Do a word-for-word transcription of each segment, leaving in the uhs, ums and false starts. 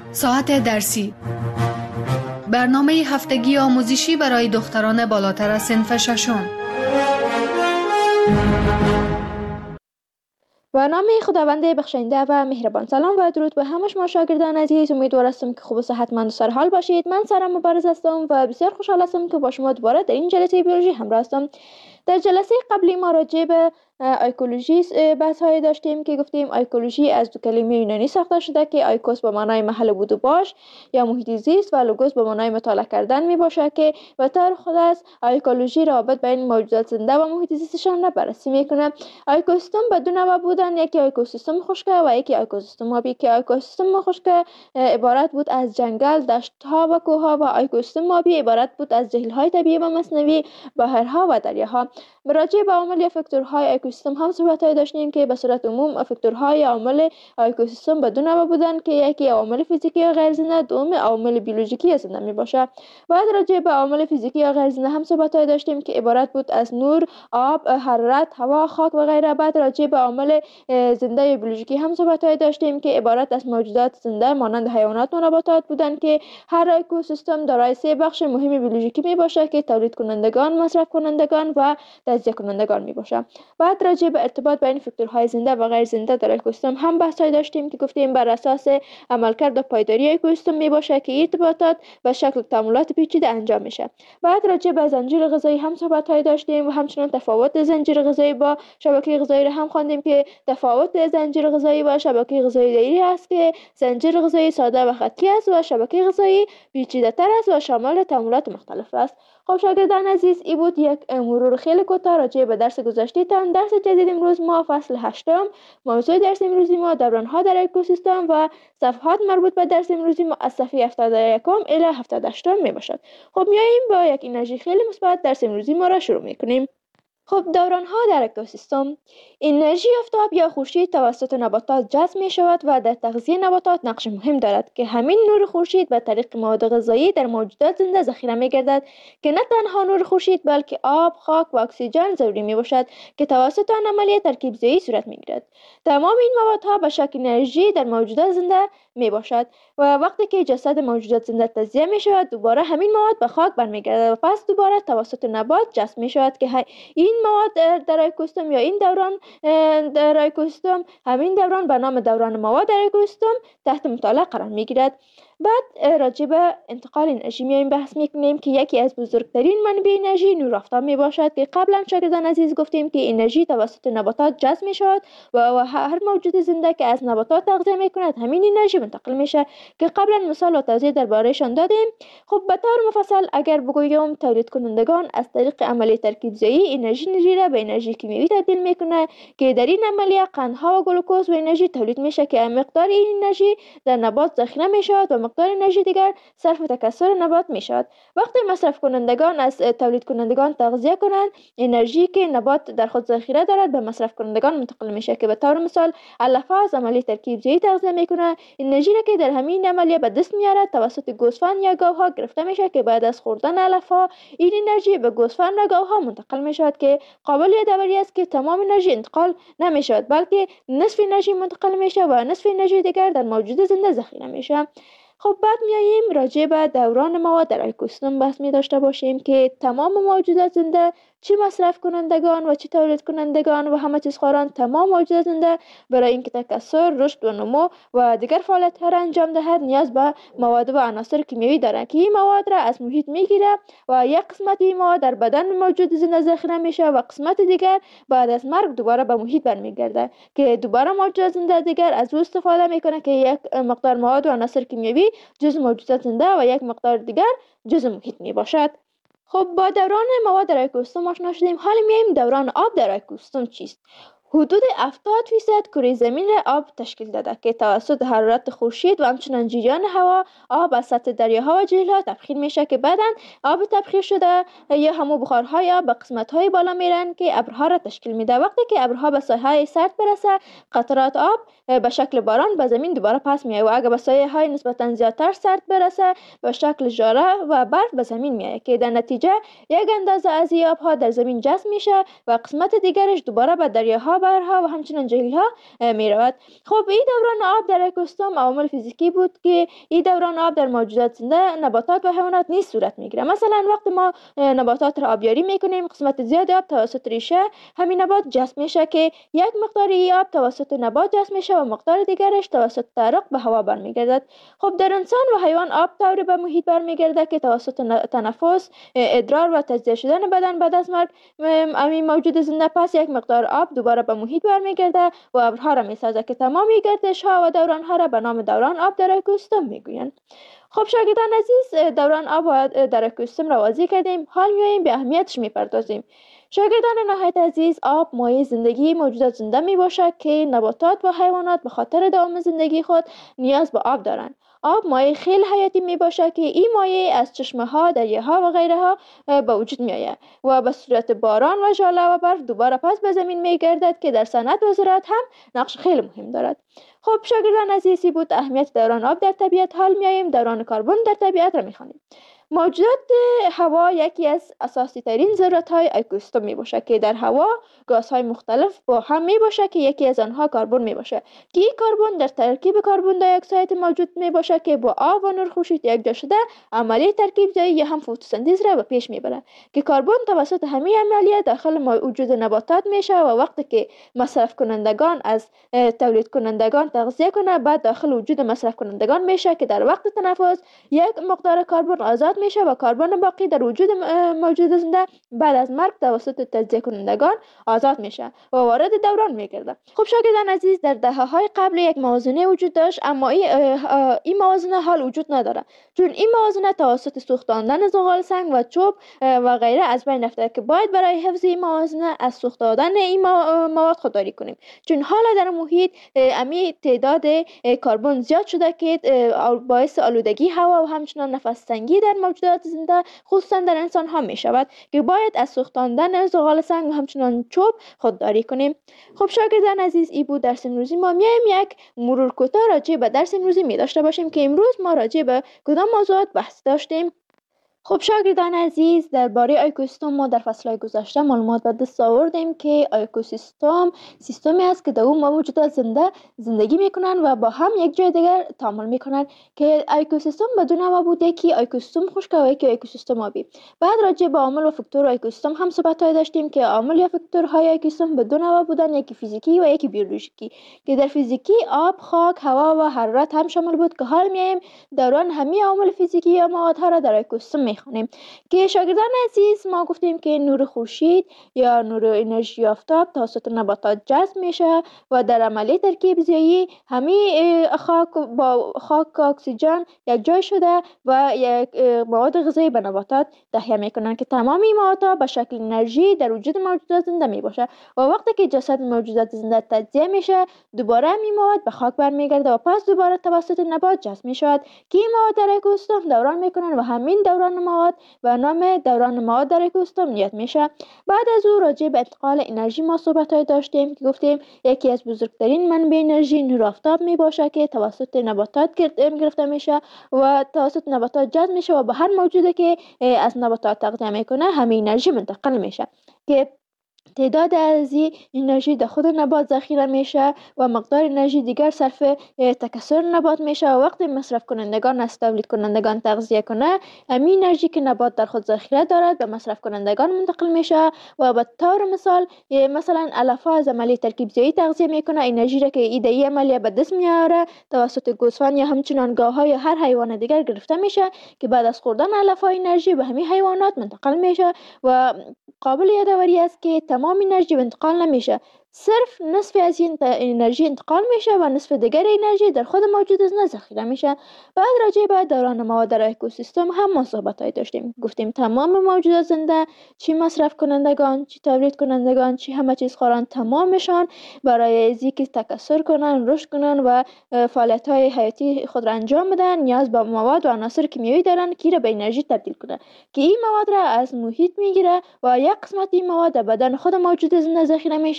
ساعت درسی، برنامه هفتگی آموزشی برای دختران بالاتر از صنف ششم. برنامه خداوند بخشنده و مهربان. سلام و درود به همه شما شاگردان عزیز. امیدوار هستم که خوب و صحتمند و سرحال باشید. من سارا مبارز هستم و بسیار خوشحال هستم که با شما دوباره در این جلسه بیولوژی همراه هستم. در جلسه قبلی ما راجع به ایکولوژی بحث های داشتیم که گفتیم ایکولوژی از دو کلمه یونانی ساخته شده که ایکوس به معنای محل بود و باش یا محیط زیست و لوگوس به معنای مطالعه کردن می باشه که به طور خود از ایکولوژی رابط بین موجودات زنده و محیط زیستشان را بررسی میکنه. اکوسیستم به دو نوع بودن، یکی اکوسیستم خشک و یکی اکوسیستم آبی که اکوسیستم خشک عبارت بود از جنگل، دشت‌ها و کوه‌ها و اکوسیستم آبی عبارت بود از جهیل‌های طبیعی و مصنوعی، بحرها و دریاها. راجع به عوامل یا فاکتورهای اکوسیستم هم صحبت‌های داشتیم که به صورت عموم فاکتورهای عوامل اکوسیستم به دو نوع بودن که یکی عوامل فیزیکی یا غیر زنده، دوم عوامل بیولوژیکی زنده میباشه. بعد راجع به عوامل فیزیکی یا غیر زنده هم صحبت‌های داشتیم که عبارت بود از نور، آب، حرارت، هوا، خاک و غیره. بعد راجع به عوامل زنده یا بیولوژیکی هم صحبت‌های داشتیم که عبارت از موجودات زنده مانند حیوانات و نباتات بودن که هر اکوسیستم دارای سه بخش مهم بیولوژیکی میباشه که تولید کنندگان، مصرف کنندگان و تجزیه کنندگان میباشه. بعد راجع به ارتباط بین فاکتورهای زنده و غیر زنده در اکوسیستم هم بحث‌های داشتیم که گفتیم بر اساس عملکرد و پایداری اکوسیستم میباشه که ارتباطات به شکل تعاملات پیچیده انجام میشه. بعد راجع به زنجیره غذایی هم صحبت‌های داشتیم و همچنین تفاوت زنجیره غذایی با شبکه غذایی را هم خواندیم که تفاوت زنجیره غذایی با شبکه غذایی دایی است که زنجیره غذایی ساده و خطی است و شبکه غذایی پیچیده‌تر است و شامل تعاملات مختلف است. خب شاگردان عزیز، این بود یک مرور خیلی کوتاه راجع به درس گذشته تان. درس جدید امروز ما فصل هشتم، موضوع درس امروزی ما دوران‌ها در اکوسیستم و صفحات مربوط به درس امروزی ما از صفحه هفتاد و یک الی هفتاد و هشت می باشد. خب میاییم با یک انرژی خیلی مثبت درس امروزی ما را شروع میکنیم. خب دوران‌ها در اکوسیستم، انرژی آفتاب یا خورشید توسط نباتات جذب می شود و در تغذیه نباتات نقش مهم دارد که همین نور خورشید به طریق مواد غذایی در موجودات زنده ذخیره می گردد که نه تنها نور خورشید بلکه آب، خاک و اکسیژن ضروری می باشد که توسط آن عملیه ترکیب زایی صورت می گیرد. تمام این موادها به شکل انرژی در موجودات زنده می باشد و وقتی که جسد موجودات زنده تجزیه می شود دوباره همین مواد به خاک برمیگردد و پس دوباره توسط نبات جذب می شود که این مواد در اکوسیستم یا این دوران در اکوسیستم، همین دوران به نام دوران مواد در اکوسیستم تحت مطالعه قرار می گیرد. بعد راجع به انتقال انرژی میایم بحث میکنیم که یکی از بزرگترین منابع انرژی نور آفتاب می باشد که قبلا شاگردان عزیز گفتیم که انرژی توسط نباتات جذب می شود و هر موجود زنده که از نباتات تغذیه می کند همین انرژی منتقل میشه که قبلا مثال و توضیح دربارهشان دادیم. خب به طور مفصل اگر بگویم تولید کنندگان از طریق عملیه ترکیب زایی انرژی نری را به انرژی کیمیایی تبدیل میکنه که در این عملیه قندها و گلوکوز و انرژی تولید میشه که مقدار این انرژی در نبات ذخیره می شود و مقدار انرژی دیگر صرف تکثر نبات می شود. وقتی مصرف کنندگان از تولید کنندگان تغذیه کنند، انرژی که نبات در خود ذخیره دارد به مصرف کنندگان منتقل میشه که به طور مثال علفه از عملیه ترکیب زایی تغذیه میکنه. انرژی را که در همین عملیه به دست میارد توسط گوسفند یا گاوها گرفته میشه که بعد از خوردن علفها این انرژی به گوسفند و گاوها منتقل می شود که قابل یادآوری است که تمام انرژی انتقال نمی شود بلکه نصف انرژی منتقل میشه و نصف انرژی دیگر در موجود زنده ذخیره میشه. خب بعد میاییم راجع به دوران مواد در اکوسیستم بحث می داشته باشیم که تمام موجودات زنده چه مصرف کنندگان و چه تولید کنندگان و همه چیز خواران تمام موجودات زنده برای اینکه تکثر، رشد و نمو و دیگر فعالیت‌ها را انجام دهد نیاز به مواد و عناصر کیمیایی دارند که این مواد را از محیط میگیره و یک قسمت این مواد در بدن موجود زنده ذخیره میشه و قسمت دیگر بعد از مرگ دوباره به محیط برمیگرده که دوباره موجودات زنده دیگر از او استفاده میکنه که یک مقدار مواد و عناصر کیمیایی جزء موجودات زنده و یک مقدار دیگر جزء محیط می باشد. خب با دوران مواد در اکوسیستم آشنا شدیم. حالا میایم دوران آب در اکوسیستم چیست؟ حدود هفتاد فیصد کره زمین را آب تشکیل داده که توسط حرارت خورشید و همچنین جریان هوا آب از سطح دریاها و جهیل‌ها تبخیر میشه که بعداً آب تبخیر شده یا همو بخارهای آب به قسمت‌های بالا میرن که ابرها را تشکیل میده. وقتی که ابرها به ساحه‌های سرد برسه قطرات آب به شکل باران به زمین دوباره پس میاد و اگر به ساحه‌های نسبتاً زیادتر سرد برسه به شکل ژاره و برف به زمین میاد که در نتیجه یک اندازه از این آب‌ها در زمین جذب میشه و قسمت دیگرش دوباره به دریاها ابرها و همچنین جهیل ها می رود. خب این دوران آب در اکوسیستم عوامل فیزیکی بود که این دوران آب در موجودات زنده، نباتات و حیوانات نیز صورت میگیره. مثلا وقتی ما نباتات را آبیاری میکنیم، قسمت زیاد آب توسط ریشه همین نبات جذب میشه که یک مقدار آب توسط نبات جذب میشه و مقدار دیگرش توسط تعرق به هوا برمیگردد. خب در انسان و حیوان آب طوری به محیط برمیگرده که توسط تنفس، ادرار و تجزیه شدن بدن بعد از مرگ همین موجود زنده پس یک مقدار آب دوباره به محیط برمیگرده و ابرها را میسازه که تمامی گردش ها و دوران ها را به نام دوران آب در اکوسیستم میگویند. خب شاگردان عزیز، دوران آب در اکوسیستم را واضح کردیم، حال میایم به اهمیتش میپردازیم. شاگردان نهایت عزیز، آب مایه زندگی موجودات زنده می باشد که نباتات و حیوانات به خاطر دوام زندگی خود نیاز به آب دارند. آب مایه خیلی حیاتی می باشد که این مایه از چشمه ها، دریاها و غیره ها به وجود می آید و به صورت باران و ژاله و برف دوباره پس به زمین می گردد که در صنعت و زراعت هم نقش خیلی مهم دارد. خب شاگردان عزیزی بود اهمیت دوران آب در طبیعت. حال می آییم دوران کربن در طبیعت را می خوانیم. موجودات هوا یکی از اساسی ترین ذرات های اکوسیستم می باشد که در هوا گازهای مختلف با هم می باشد که یکی از آنها کربن می باشد که این کربن در ترکیب کربن دی اکساید موجود می باشد که با آب و نور خورشید یکجا شده عملیه ترکیب زایی یا هم فتوسنتز را به پیش می برد که کربن توسط همین عملیه داخل وجود نباتات میشه و وقتی که مصرف کنندگان از تولید کنندگان تغذیه کنه بعد داخل وجود مصرف کنندگان میشه که در وقت تنفس یک مقدار کربن آزاد میشه و کربن باقی در وجود موجود زنده بعد از مرگ توسط تجزیه کنندگان آزاد میشه و وارد دوران میگرده. خب شاگردان عزیز، در دهه‌های قبل یک موازنه وجود داشت، اما این این موازنه حال وجود نداره، چون این موازنه توسط سوختاندن زغال سنگ و چوب و غیره از بین رفته که باید برای حفظ این موازنه از سوخت دادن این مواد خودداری کنیم، چون حالا در محیط امی تعداد کربن زیاد شده که باعث آلودگی هوا و همچنین نفس تنگی در موجودات زنده خصوصا در انسان ها می شود که باید از سوختاندن زغال سنگ و همچنان چوب خودداری کنیم. خب شاگردان عزیز، ای بود درس امروزی ما. میایم یک مرور کوتاه راجع به درس امروزی می داشته باشیم که امروز ما راجع به کدام موضوعات بحث داشتیم. خب شاگردان عزیز، درباره اکوسیستم ما در فصل‌های گذشته معلومات به دست آوردیم که اکوسیستم سیستمی است که در اون موجودات زنده زندگی میکنن و با هم یک جای دیگر تعامل میکنن که اکوسیستم به دو نوع بوده که اکوسیستم خشک و یکی اکوسیستم آبی. بعد راجع به عامل و فاکتور اکوسیستم هم صحبت‌های داشتیم که عامل یا فاکتورهای اکوسیستم به دو نوع بودن، یکی فیزیکی و یکی بیولوژیکی که در فیزیکی آب، خاک، هوا و حرارت هم شامل بود که حال میایم دوران همه عوامل فیزیکی یا موادها را در اکوسیستم میخونیم که شاگردان عزیز ما گفتیم که نور خورشید یا نور انرژی آفتاب توسط نباتات جذب میشه و در عملیه ترکیب زایی همه خاک با خاک اکسیژن یک جای شده و یک مواد غذایی به نباتات تهیه میکنن که تمامی موادها به شکل انرژی در وجود موجودات زنده میباشه و وقتی که جسد موجودات زنده تجزیه میشه دوباره همین مواد به خاک برمیگرده و پس دوباره توسط نبات جذب میشود که این مواد در اکوسیستم دوران میکنن و همین دوران مواد و نام دوران مواد در اکوسیستم یاد میشه. بعد از او راجع به انتقال انرژی ما صحبت‌های داشتیم که گفتیم یکی از بزرگترین منبع انرژی نور آفتاب میباشه که توسط نباتات گرفته میشه و توسط نباتات جذب میشه و به هر موجودی که از نباتات تغذیه میکنه همین انرژی منتقل میشه که تعداد از این انرژی در خود نبات ذخیره میشه و مقدار انرژی دیگر صرف تکثر نبات میشه و وقتی مصرف کنندگان از تولید کنندگان تغذیه کنه همین انرژی که نبات در خود ذخیره دارد به مصرف کنندگان منتقل میشه و به طور مثال مثلا علفها از عملیه ترکیب زایی تغذیه میکنه انرژی را که ایده عملیه به دست میاره توسط گوسفند یا همچنان گاوها یا هر حیوان دیگر گرفته میشه که بعد از خوردن علفها انرژی به همین حیوانات منتقل میشه و قابل یادآوری است که تمام انرژی انتقال نمیشه، صرف نصف از این انرژی انتقال میشه و نصف دیگر انرژی در خود موجود زنده ذخیره میشه. بعد راجع به دوران مواد در اکوسیستم هم ما صحبت‌های داشتیم، گفتیم تمام موجودات زنده چی مصرف کنندگان، چی تولید کنندگان، چی همه چیز خوران تمامشان برای از اینکه تکثر کنن، رشد کنن و فعالیت‌های حیاتی خود را انجام بدن نیاز به مواد و عناصر کیمیایی دارن که را به انرژی تبدیل کنه که این مواد را از محیط میگیره و یک قسمت این مواد در بدن خود موجود زنده ذخیره میشه و قسمت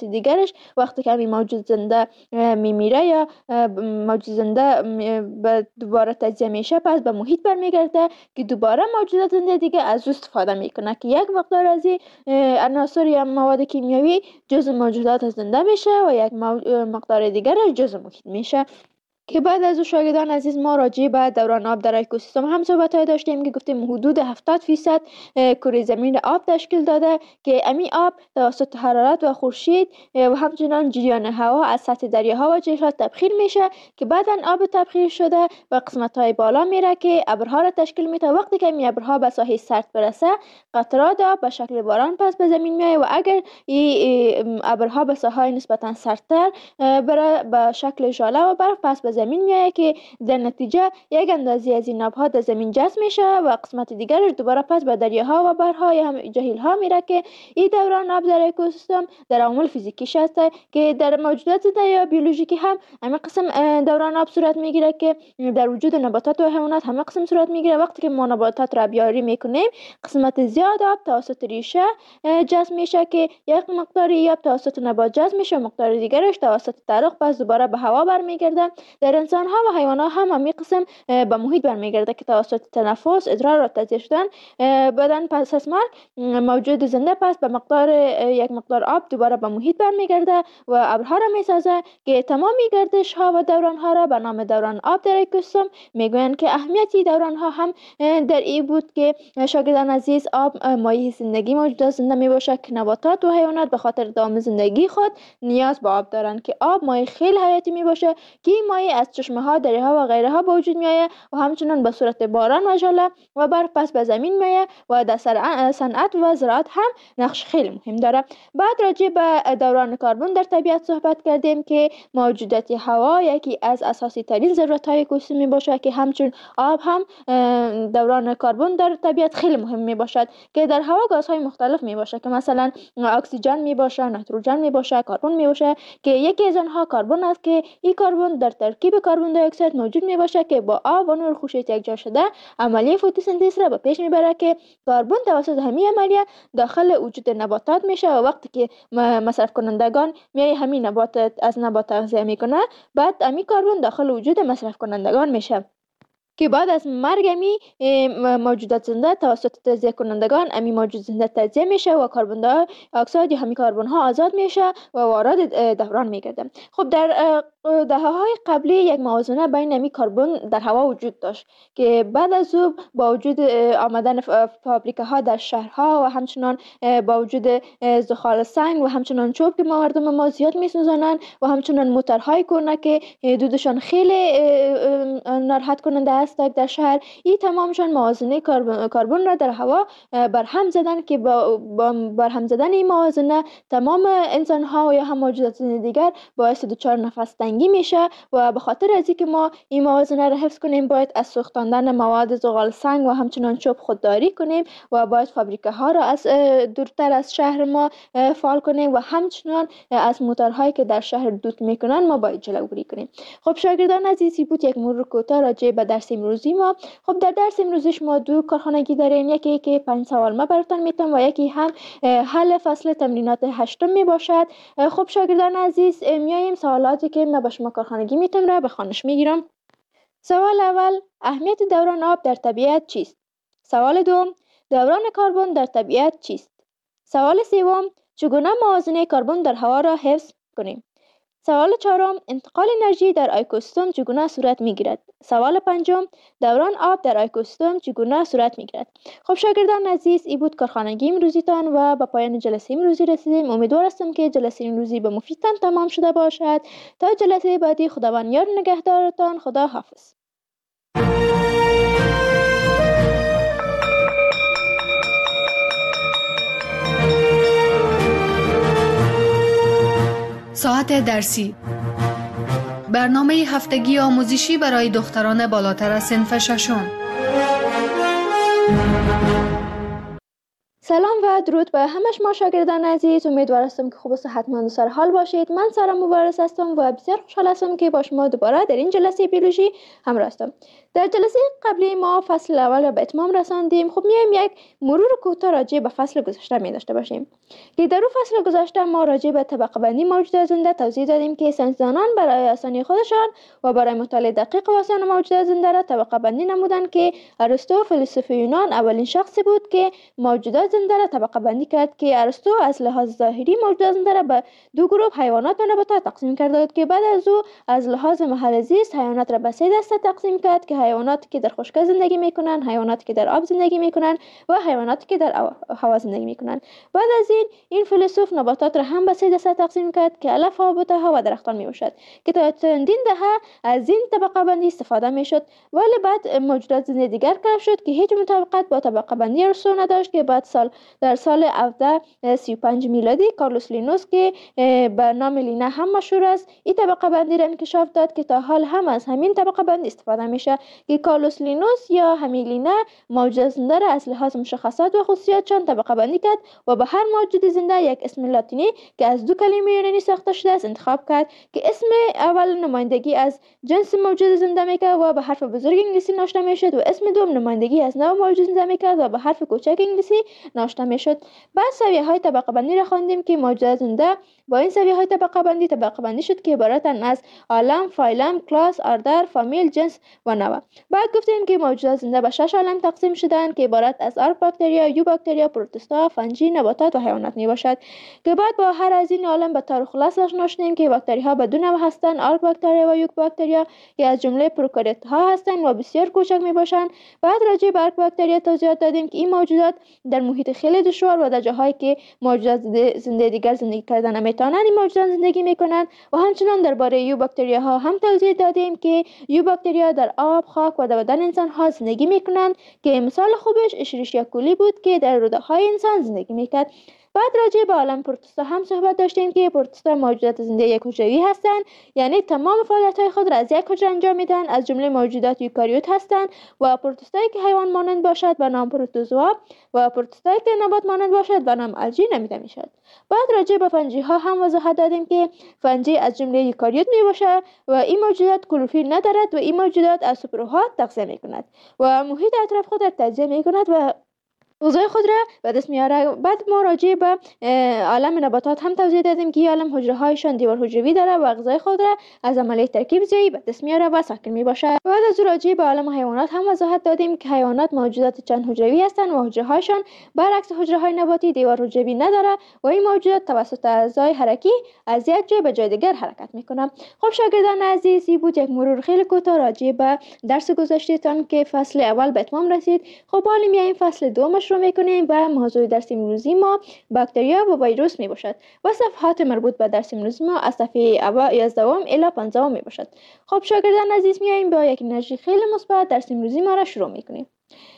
قسمت دیگرش وقتی که همین موجود زنده میمیره یا موجود زنده به دوباره تجزیه میشه پس به محیط برمیگرده که دوباره موجودات زنده دیگه از او استفاده میکنه که یک مقدار از این عناصر یا مواد کیمیایی جزء موجودات زنده میشه و یک مقدار دیگرش جزء محیط میشه. که بعد از او شاگردان عزیز ما راجع به دوران آب در اکوسیستم هم صحبت داشتیم که گفتیم حدود هفتاد درصد کره زمین آب تشکیل داده که امی آب توسط حرارت و خورشید و همچنان جریان هوا از سطح دریاها و جهیزها تبخیر میشه که بعدا آب تبخیر شده به قسمت های بالا میره که ابرها را تشکیل میده. وقتی که این ابرها به ساحه سرد برسه قطرات آب به شکل باران پس به زمین میاد و اگر این ابرها به ساحه نسبتا سردتر بره به شکل ژاله و برف پس به زمین میاد که در نتیجه یک اندازه از این آبها در زمین جذب میشه و قسمت دیگرش دوباره پس به دریاها و بحرها یا هم جهیلها میره که این دوران آب در اکوسیستم در عوامل فیزیکیش هست که در موجودات زنده یا بیولوژیکی هم همه قسم دوران آب صورت میگیره که در وجود نباتات و حیوانات همه قسم صورت میگیره. وقتی که ما نباتات را بیاری میکنیم قسمت زیاد آب توسط ریشه جذب میشه که یک مقداری آب توسط نبات جذب میشه و مقدار دیگرش توسط ترق پس دوباره به هوا برمیگرده. در انسان ها و حیوانات هم همین قسم به محیط برمیگرده که توسط تنفس ادرار و تجزیه شدن بدن پس از مرگ موجود زنده پس به مقدار یک مقدار آب دوباره به محیط برمیگرده و ابرها را میسازه که تمامی گردش ها و دوران ها را به نام دوران آب در اکوسیستم میگویند که اهمیتی دوران ها هم در این بود که شاگردان عزیز آب مایه زندگی موجودات زنده می باشه که نباتات و حیوانات به خاطر دوام زندگی خود نیاز به آب دارند که آب مایه خیلی حیاتی می باشه که این مایه از چشمه ها دریاها و غیره ها به وجود می آید و همچنان به صورت باران و ژاله و برف پس به زمین می آید و در صنعت و زراعت هم نقش خیلی مهم داره. بعد راجع به دوران کربن در طبیعت صحبت کردیم که موجودات هوا یکی از اساسی ترین ضرورت های اکوسیستم می باشه که همچون آب هم دوران کربن در طبیعت خیلی مهم می باشد که در هوا گازهای مختلف می باشه که مثلا اکسیژن می باشه، نیتروژن می باشه، کربن می باشه که یکی از آنها کربن است که این کربن در ترکیب کربن دی اکساید موجود می باشه که با آب و نور خورشید یکجا شده عملیه فتوسنتز را به پیش می بره که کربن توسط همین عملیه داخل وجود نباتات میشه و وقتی که مصرف کنندگان میای همین نبات از نبات تغذیه میکنه بعد همین کربن داخل وجود مصرف کنندگان میشه که بعد از مرگ امی موجودات زنده توسط تجزیه کنندگان امی موجود زنده تجزیه میشه و کربن دی اکساید یا همین کربن ها آزاد میشه و وارد دوران میگرده. خب در دهه‌های قبلی یک موازنه بین امی کربن در هوا وجود داشت که بعد از او با وجود آمدن فابریکه در شهرها و همچنان با وجود زغال سنگ و همچنان چوب که مردم ما زیاد میسوزانند و همچنان موتورهای کهنه که دودشان خیلی ناراحت کننده است در شهر، این تمامشان موازنه کربن را در هوا برهم زدن که با برهم زدن این موازنه تمام انسان ها و یا هم موجودات دیگر باعث دچار نفس تنگی میشه و به خاطر از اینکه ما این موازنه را حفظ کنیم باید از سوختاندن مواد زغال سنگ و همچنان چوب خودداری کنیم و باید فابریکه ها را از دورتر از شهر ما فعال کنیم و همچنان از موتورهایی که در شهر دود میکنن ما باید جلوگیری کنیم. خب شاگردان عزیزی بود یک مرور کوتاه راجع به درس امروزی ما. خب در درس امروزش ما دو کارخانگی داریم، یکی که پنج سوال ما براتون میتونم و یکی هم حل فصل تمرینات هشتم می باشد. خب شاگردان عزیز میایم سوالاتی که ما با شما کارخانگی میتونم را به خوانش میگیرم. سوال اول، اهمیت دوران آب در طبیعت چیست؟ سوال دوم، دوران کربن در طبیعت چیست؟ سوال سوم، چگونه موازنه کربن در هوا را حفظ کنیم؟ سوال چهارم، انتقال انرژی در اکوسیستم چگونه صورت میگیرد؟ سوال پنجم، دوران آب در اکوسیستم چگونه صورت میگیرد؟ خب شاگردان عزیز، این بود کارخانگی امروزیتان و به پایان جلسه امروزی رسیدیم. امیدوار هستم که جلسه امروزی به مفیدتان تمام شده باشد. تا جلسه بعدی خداوند یار نگهدارتان. خدا حافظ. ساعت درسی، برنامه هفتگی آموزشی برای دختران بالاتر از صنف ششم. سلام و درود به همه شما شاگردان عزیز. امیدوار هستم که خوب و صحتمند و سر حال باشید. من سارا مبارز هستم و بسیار خوشحال هستم که با شما دوباره در این جلسه بیولوژی همراه هستم. در جلسه قبلی ما فصل اول را به اتمام رساندیم. خب میایم یک مرور کوتاه راجع به فصل گذشته می داشته باشیم که در اون فصل گذشته ما راجع به طبقه بندی موجودات زنده توضیح دادیم که ساینسدانان برای آسانی خودشان و برای مطالعه دقیق و آسان موجودات زنده را طبقه بندی نمودند که ارسطو فیلسوف یونان اولین شخصی بود که موجودات زنده را طبقه بندی کرد که ارسطو از لحاظ ظاهری موجودات زنده را به دو گروه حیوانات و نباتات تقسیم کرده بود که بعد از او از لحاظ محل زیست حیوانات را به سه دسته تقسیم کرد که حیواناتی که در خشکی زندگی میکنند، حیواناتی که در آب زندگی میکنند و حیواناتی که در هوا زندگی میکنند. بعد از این این فیلسوف نباتات را هم به سه دسته تقسیم کرد که علف ها، بوته ها و درختان میباشد که تا چندین دهه از این طبقه بندی استفاده میشد، ولی بعد موجودات زنده دیگر کشف شد که هیچ مطابقت با طبقه بندی ارسطو نداشت که بعد سال در سال هفده سی و پنج میلادی کارلوس لینوس که به نام لینا هم مشهور است این طبقه بندی را انکشاف داد که تا حال هم از همین طبقه بندی استفاده میشه که کارلوس لینوس یا همین لینا موجودات زنده را از لحاظ مشخصات و خصوصیاتشان طبقه بندی کرد و به هر موجود زنده یک اسم لاتینی که از دو کلمه یونانی ساخته شده است انتخاب کرد که اسم اول نمایندگی از جنس موجود زنده میکرد و به حرف بزرگ انگلیسی نوشته میشد و اسم دوم نمایندگی از نوع موجود زنده میکرد و به حرف کوچک انگلیسی نوشته میشد. بعد سویه های طبقه بندی را خواندیم که موجودات زنده با این سویه های طبقه بندی طبقه بندی شد که عبارتند از عالم، فایلم، کلاس، اردر، فامیل، جنس و نوع. بعد گفتیم که موجودات زنده به شش عالم تقسیم شدند که عبارت از آرک باکتریا، یو باکتریا، پروتوستا، فنجی، نباتات و حیوانات می باشد که بعد با هر از این عالم به طور خلاص آشنا شدیم که باکتری ها به دو نوع هستند، آرک باکتریا و یوک باکتریا که از جمله پروکاریوت ها هستند و بسیار کوچک می باشند. بعد راجع به آرک باکتریا توضیحات دادیم که این موجودات در محیط خیلی دشوار و در جاهایی که موجودات زنده دیگر زندگی کردن نمیتونند این موجودات زندگی میکنند و همچنان درباره یو باکتریا ها هم توضیح دادیم که یو باکتریا در آب، خاک و در بدن انسان ها زندگی میکنند که مثال خوبش اشریشیا کولی بود که در روده های انسان زندگی میکرد. بعد راجع به عالم پروتوستا هم صحبت داشتیم که پروتوستا موجودات زنده یک حجروی هستند، یعنی تمام فعالیت‌های خود را از یک حجره انجام میدن، از جمله موجودات یوکاریوت هستند و پروتوستایی که حیوان مانند باشد به نام پروتوزوا و پروتوستایی که نبات مانند باشد به نام الژی نامیده میشد. بعد راجع به فنجی ها هم وضاحت دادیم که فنجی از جمله یوکاریوت میباشد و این موجودات کلروفیل ندارد و این موجودات از سوپروهات تغذیه میکند و محیط اطراف خود را تجزیه میکند و غذای خود را به دست میاره. بعد ما راجع به عالم نباتات هم توضیح دادیم که عالم حجره هایشان دیوار حجروی داره و غذای خود را از عملیه ترکیب زیایی به دست میاره و ساکن میباشه. بعد از راجع به عالم حیوانات هم وضاحت دادیم که حیوانات موجودات چند حجروی هستند و حجره هایشان برعکس حجره های نباتی دیوار حجروی نداره و این موجودات توسط اعضای حرکی از یک جای به جای دیگر حرکت میکنه. خب شاگردان عزیز، این بود یک مرور خیلی کوتاه راجع به درس گذشتهتان که فصل اول به اتمام رسید. خب حالا میایم فصل دوم رو میکنیم و موضوع درس امروزی ما باکتریا و ویروس می باشد و صفحات مربوط به درس امروزی ما از صفحه یازده الی پانزده می باشد. خب شاگردان عزیز، میایم با یک انرژی خیلی مثبت درس امروزی ما را شروع میکنیم.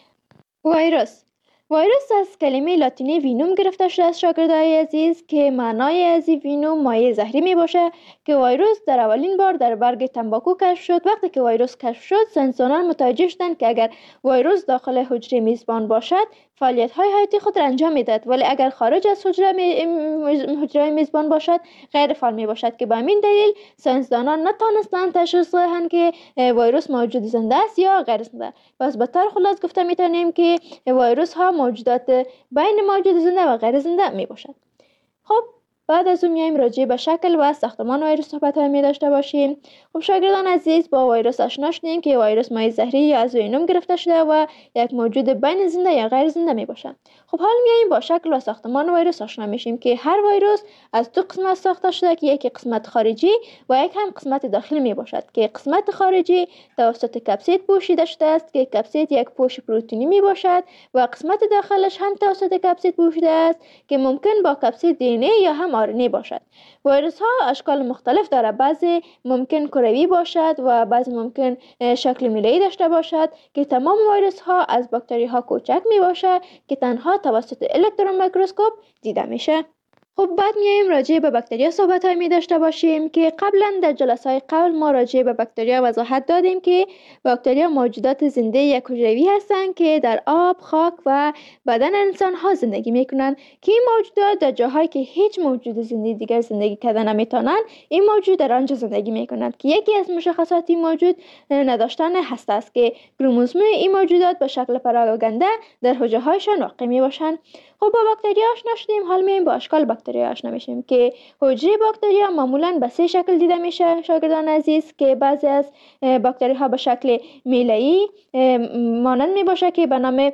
ویروس ویروس از کلمه لاتینی وینوم گرفته شده است شاگردای عزیز که معنای از وینوم مایع زهری می باشه که ویروس در اولین بار در برگ تنباکو کشف شد. وقتی که ویروس کشف شد ساینسدانان متوجه شدند که اگر ویروس داخل حجره میزبان باشد فعالیت های حیاتی خود را انجام میدهد، ولی اگر خارج از حجره می... حجره میزبان باشد غیر فعال می باشد که به همین دلیل ساینسدانان نتوانستند تشخیص دهند که ویروس موجود زنده است یا غیر زنده. پس به طور خلاص گفته میتونیم که ویروس ها موجودات بین موجود زنده و غیر زنده می باشد. خب بعد از اون میایم راجع به شکل و ساختمان ویروس صحبت می داشته باشیم. خب شاگردان عزیز، با ویروس آشنا شدیم که ویروس مایع زهری یا از وینوم گرفته شده و یک موجود بین زنده یا غیر زنده می باشد. خب حالا میایم با شکل و ساختمان ویروس آشنا میشیم که هر ویروس از دو قسمت ساخته شده که یکی قسمت خارجی و یک هم قسمت داخلی می باشد که قسمت خارجی توسط کپسید پوشیده شده است که کپسید یک پوش پروتئینی می باشد و قسمت داخلش هم توسط کپسید پوشیده است که ممکن با کپسید دی ان ای یا هم آر ان ای باشد. ویروس ها اشکال مختلف داره، بعضی ممکن کروی باشد و بعضی ممکن شکل میله‌ای داشته باشد که تمام ویروس ها از باکتری ها کوچک می باشد که تنها توسط الکترون میکروسکوپ دیده میشه. خب بعد میایم راجع به باکتریا صحبت های می داشته باشیم که قبلا در جلسه های قبل ما راجع به باکتریا وضاحت دادیم که باکتریا موجودات زنده یک حجروی هستند که در آب، خاک و بدن انسان ها زندگی می کنند که این موجودات در جاهایی که هیچ موجود زنده دیگر زندگی کردن نمیتونن این موجود در آنجا زندگی می کنند که یکی از مشخصات این موجود نداشتن هسته است که کروموزوم این موجودات به شکل پراگنده در حجره هایشان واقع می باشند. خب با باکتریا آشنا شدیم، حال میایم با اشکال باکتریا آشنا میشیم که حجره باکتریا معمولا به سه شکل دیده میشه شاگردان عزیز، که بعضی از باکتری ها به شکل میله‌ای مانند می باشه که به نام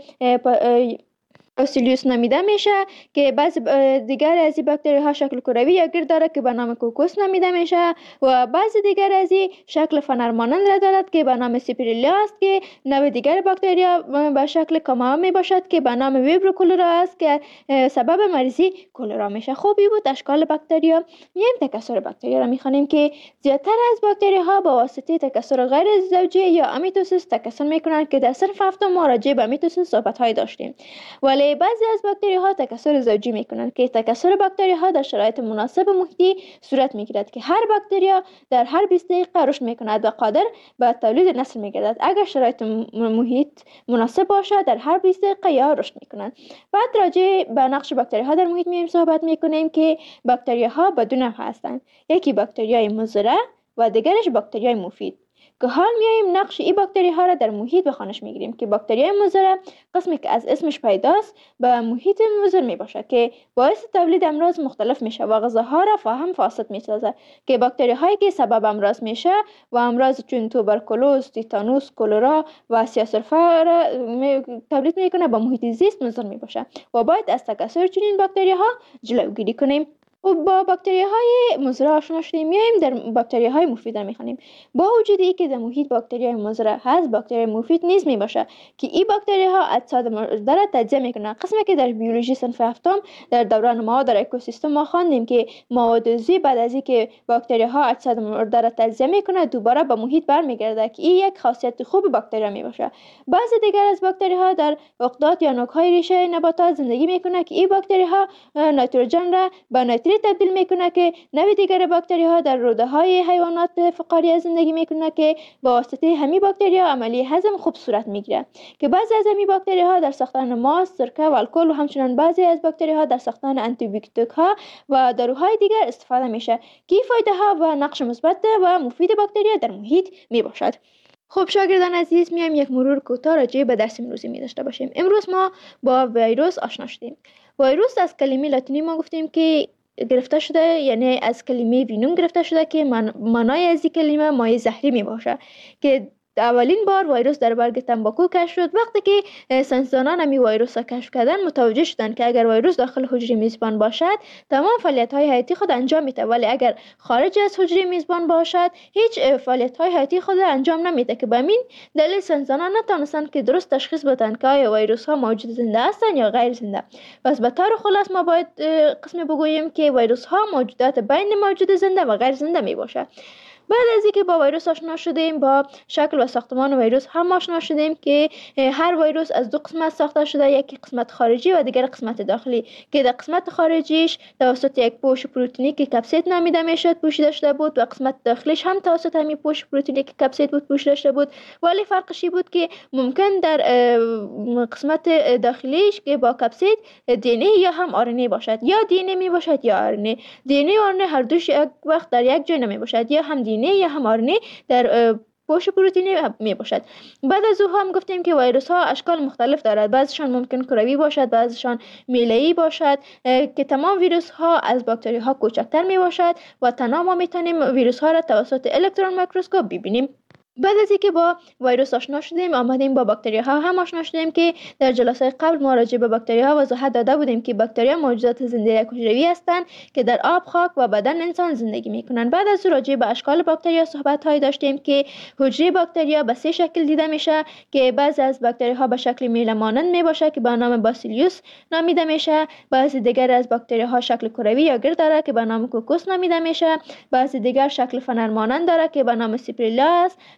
باسیلیوس نامیده میشه، که بعضی دیگر از این باکتری ها شکل کروی یا گرد داره که به نام کوکوس نامیده میشه و بعضی دیگر از این شکل فنر مانند دارد که به نام سیپریلیا است، که نوع دیگر باکتریا به شکل کاما می باشد که به نام ویبرو کولرا است که سبب مریضی کولرا میشه. خوبی بود اشکال باکتریا. میایم تکثر باکتریا را میخوانیم که زیادتر از باکتری ها با واسطه تکثر غیر زوجی یا امیتوسیس تکثر میکنند که در صنف هفتم ما راجع به امیتوسیس صحبت های داشتیم. ولی بعضی از باکتری ها تکثر زوجی میکنند که تکثر باکتری ها در شرایط مناسب محیطی صورت میگیرد که هر باکتریا در هر بیست دقیقه رشد میکند و قادر به تولید نسل میگردد اگر شرایط محیط مناسب باشد در هر بیست دقیقه یا رشد میکنند. بعد راجع به نقش باکتری ها در محیط میایم صحبت میکنیم که باکتری ها به دو نوع هستند، یکی باکتریای مضر و دیگرش باکتریای مفید، که حال میایم نقش این باکتری ها را در محیط به خوانش میگیریم که باکتریای مضر قسمی که از اسمش پیداست به محیط مضر می باشه که باعث تولید امراض مختلف میشه و غذاها را فاهم فاسد میسازه، که باکتری هایی که سبب امراض میشه و امراض چون توبرکولوز، تیتانوس، کولرا و سیاه‌سرفه را تولید میکنه به محیط زیست مضر می باشه و باید از تکثر چنین باکتری ها جلوگیری کنیم. و با باکتری های مضر آشنا شدیم، میایم در باکتری های مفید را میخوانیم. با وجود ای که در محیط باکتری های مضر هست، باکتری مفید نیز می باشه که این باکتری ها اجساد مرده را تجزیه میکنن، قسمی که در بیولوژی صنف هفتم در دوران ما در اکوسیستم ما خواندیم که مواد عضوی بعد از اینکه باکتری ها اجساد مرده را تجزیه میکنه دوباره به محیط برمیگرده که این یک خاصیت خوب باکتری می باشه. بعضی دیگر از باکتری ها در عقدات یا نوک های ریشه نباتات زندگی میکنه که این باکتری ها نیتروژن را به نیتریت تبدیل میکنه که نوع دیگر باکتری ها در روده های حیوانات فقاریه زندگی میکنه که با واسطه همین باکتری ها عملی هضم خوب صورت میگیره، که بعضی از همین باکتری ها در ساختن ماست، سرکه و الکل و همچنین بعضی از باکتری ها در ساختن آنتی بیوتیک ها و داروهای دیگر استفاده میشه که فایده ها و نقش مثبت و مفید باکتری در محیط میباشد. خب شاگردان عزیز، میایم یک مرور کوتاه راجع به درس امروزی می داشته باشیم. امروز ما با ویروس آشنا شدیم. ویروس از کلمه لاتینی ما گفتیم که گرفته شده، یعنی از کلمه وینوم گرفته شده که من معنای از این کلمه مایع زهری می باشه، که اولین بار ویروس در برگ تنباکو کشف شد. وقتی که ساینسدانان همی ویروس را کشف کردن متوجه شدند که اگر ویروس داخل حجره میزبان باشد تمام فعالیت های حیاتی خود انجام میده، ولی اگر خارج از حجره میزبان باشد هیچ فعالیت های حیاتی خود انجام نمیده، که به همین دلیل ساینسدانان نتونستند که درست تشخیص بدن که آیا ویروس ها موجود زنده هستند یا غیر زنده. پس به طور خلاص ما باید قسمی بگوییم که ویروس ها موجودات بین موجود زنده و غیر زنده می باشه. بعد از اینکه با ویروس آشنا شدیم، با شکل و ساختمان ویروس هم آشنا شدیم که هر ویروس از دو قسمت ساخته شده، یکی قسمت خارجی و دیگر قسمت داخلی، که در قسمت خارجیش توسط یک پوش پروتئینی که کپسید نامیده میشد پوشیده شده بود و قسمت داخلیش هم توسط همین پوش پروتئینی که کپسید بود پوشیده شده بود، ولی فرقش بود که ممکن در قسمت داخلیش که با کپسید دی ان ای یا هم آر ان ای باشد، یا دی ان ای می باشد یا آر ان ای. دی ان ای و آر ان ای هر دوش یک وقت در یک جای نمی باشد، یا هم دی ان ای یا هم آر ان ای در پوش پروتئینی می باشد. بعد از او هم گفتیم که ویروس ها اشکال مختلف دارد، بعضیشان ممکن کروی باشد، بعضیشان میله‌ای باشد، که تمام ویروس ها از باکتری ها کوچکتر می باشد و تنها ما می توانیم ویروس ها را توسط الکترون میکروسکوپ ببینیم. بعد از اینکه با ویروس آشنا شدیم، آمدیم با باکتری ها هم آشنا شدیم که در جلسه قبل ما راجع به باکتری ها وضاحت داده بودیم که باکتری ها موجودات زنده یک حجروی هستند که در آب، خاک و بدن انسان زندگی میکنند. بعد از راجع به اشکال باکتری ها صحبت های داشتیم که حجره باکتری ها به سه شکل دیده میشه، که بعضی از باکتری ها به شکل میله مانند می باشه که به نام باسیلیوس نامیده میشه، بعضی دیگر از باکتری ها شکل کروی یا گرد داره که به نام کوکوس نامیده میشه، بعضی دیگر شکل فنر مانند داره که به نام سیپریلا است،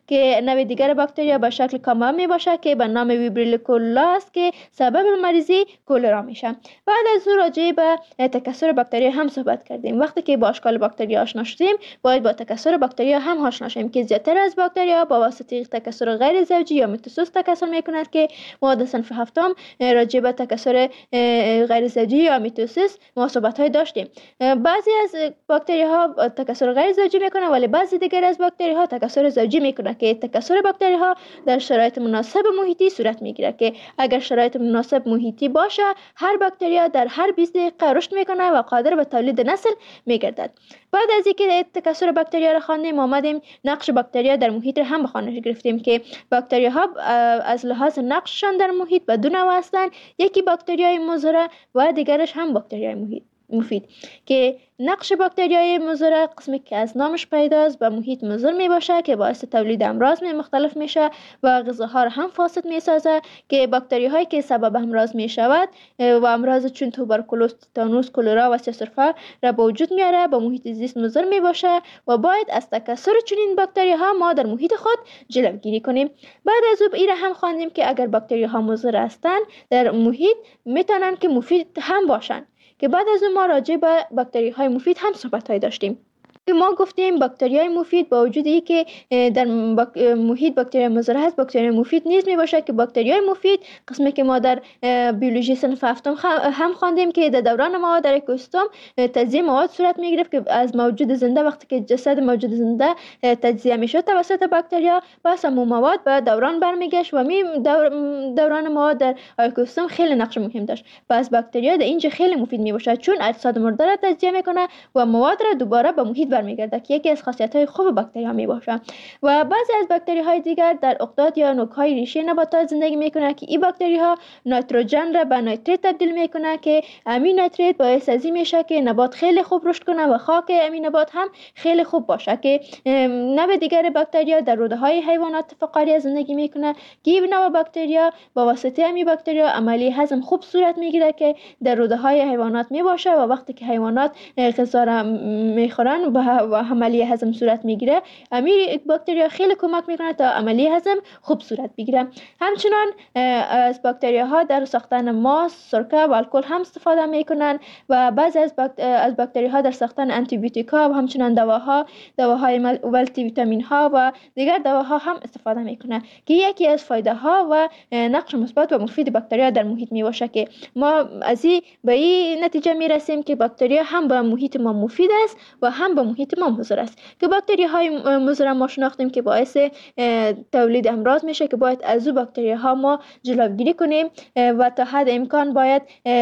که نوع دیگر باکتریا به شکل کامل می باشه که به نام ویبریل کولولا است که سبب مریضی کولرا میشه. بعد از او راجع به تکثر باکتریا هم صحبت کردیم. وقتی که با اشکال باکتریا آشنا شدیم باید با تکثر باکتریا هم آشنا شیم که زیادتر از باکتریا با واسطه تکثر غیر زوجی یا میتوسیس تکثر میکند که ما در صنف هفتم راجع به تکثر غیر زوجی یا میتوسیس ما صحبت های داشتیم. بعضی از باکتریا ها تکثر غیر زوجی میکنه ولی بعضی دیگر از باکتریا ها تکثر زوجی میکنه که تکثر باکتریا ها در شرایط مناسب محیطی صورت میگیره که اگر شرایط مناسب محیطی باشه هر باکتریا در هر بیست دقیقه رشد میکنه و قادر به تولید نسل میگردد. بعد از اینکه تکثر باکتریا را خواندیم آمدیم نقش باکتریا در محیط را هم به خوانش گرفتیم که باکتریا ها از لحاظ نقششان در محیط به دو نوع هستند. یکی باکتریای مضر و دیگرش هم باکتریای محیط مفید که نقش باکتریای مضر قسمی که از نامش پیداست به محیط مضر می باشه که باعث تولید امراض می مختلف میشه و غذاها را هم فاسد می سازه که باکتری هایی که سبب امراض می شود و امراض چون توبرکولوز، تتانوس، کولرا و سیسرفا را به وجود میاره با محیط زیست مضر می باشه و باید از تکثر چنین باکتری ها ما در محیط خود جلوگیری کنیم. بعد از او این هم خواندیم که اگر باکتری ها مضر هستند در محیط میتونن که مفید هم باشن که بعد از اون ما راجع به باکتری های مفید هم صحبت های داشتیم که ما گفتیم باکتری های مفید با وجود ای که در باک... محیط باکتری مضر هست باکتری مفید نیز می باشه که باکتری های مفید قسمی که ما در بیولوژی صنف هفتم هم خواندیم که در دوران ما در اکوسیستم تجزیه مواد صورت می گرفت که از موجود زنده وقتی که جسد موجود زنده تجزیه می شد توسط باکتریا پس همون مواد به دوران برمیگشت و می دور... دوران مواد در اکوسیستم خیلی نقش مهم داشت. پس باکتریا در اینجا خیلی مفید می باشه چون اجساد مرده را تجزیه میکنه و مواد را دوباره به محیط برمیگرده که یکی از خاصیت‌های خوب باکتری ها می باشه. و بعضی از باکتری های دیگر در اقداد یا نوک‌های ریشه نباتات زندگی میکنه که این باکتری ها نیتروژن را به نیتریت تبدیل میکنه که امین نیتریت باعث از این میشه که نبات خیلی خوب رشد کنه و خاک امین نبات هم خیلی خوب باشه که نوع دیگر باکتریا در روده های حیوانات فقاریه زندگی میکنه که این نوع باکتریا با واسطه امین باکتریا عملی هضم خوب صورت میگیره که در روده های حیوانات می باشه و وقتی که حیوانات غذا را میخورن و عملیه هضم صورت میگیره امیر باکتریا خیلی کمک میکنه تا عملیه هضم خوب صورت بگیره. همچنان از باکتریا ها در ساختن ماست، سرکه و الکل هم استفاده میکنن و بعضی از باکت... از باکتری ها در ساختن آنتی بیوتیکا و همچنان دواها دواهای مولتی ویتامین ها و دیگر دواها هم استفاده میکنن که یکی از فایده ها و نقش مثبت و مفید باکتریا در محیط می باشه که ما از این به این نتیجه میرسیم که باکتریا هم به محیط ما مفید است و هم به محیط ما مضر است که باکتری های مضر ما شناختیم که باعث تولید امراض میشه که باید از او باکتری ها ما جلوگیری کنیم و تا حد امکان باید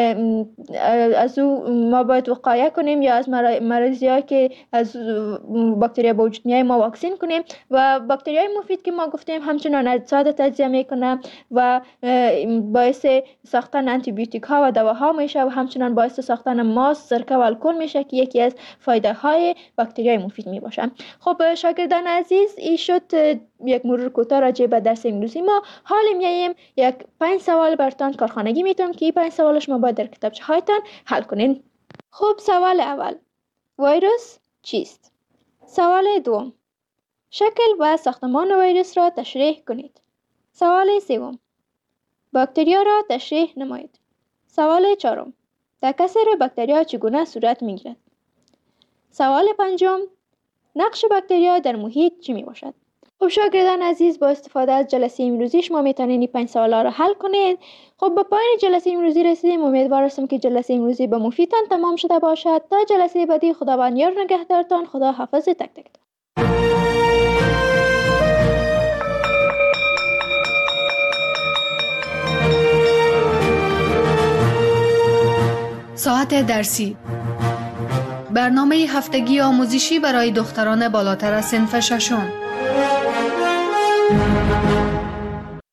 از او ما باید وقایه کنیم یا از مریضی ها که از باکتری به وجود میاد ما واکسین کنیم. و باکتری های مفید که ما گفتیم همچنان اجساد تجزیه میکنه و باعث ساختن آنتی بیوتیک ها و دواها میشه و همچنان باعث ساختن ماست، سرکه و الکل میشه که یکی از فایده های باکتری های مفید می باشن. خب شاگردان عزیز این شد یک مرور کوتاه راجع به درس انگلیسی ما. حالا میایم یک پنج سوال براتون کارخانگی میتونم که این پنج سوالش ما باید در کتابچه هایتان حل کنین. خب سوال اول ویروس چیست؟ سوال دوم شکل و ساختمان ویروس را تشریح کنید. سوال سوم باکتریا را تشریح نمایید. سوال چهارم تکثر باکتریا چگونه صورت میگیرد؟ سوال پنجم نقش باکتریا در محیط چی می باشد؟ خب شاگردان عزیز با استفاده از جلسه امروزی شما میتونید این پنج سوالا رو حل کنید. خب به پایان جلسه امروزی رسیدیم. امیدوار هستم که جلسه امروزی به مفیدتان تمام شده باشد. تا جلسه بعدی خداوند یار نگهدارتان. خدا حافظ تک تک. ساعت درسی برنامه هفتگی آموزشی برای دختران بالاتر از صنف ششم.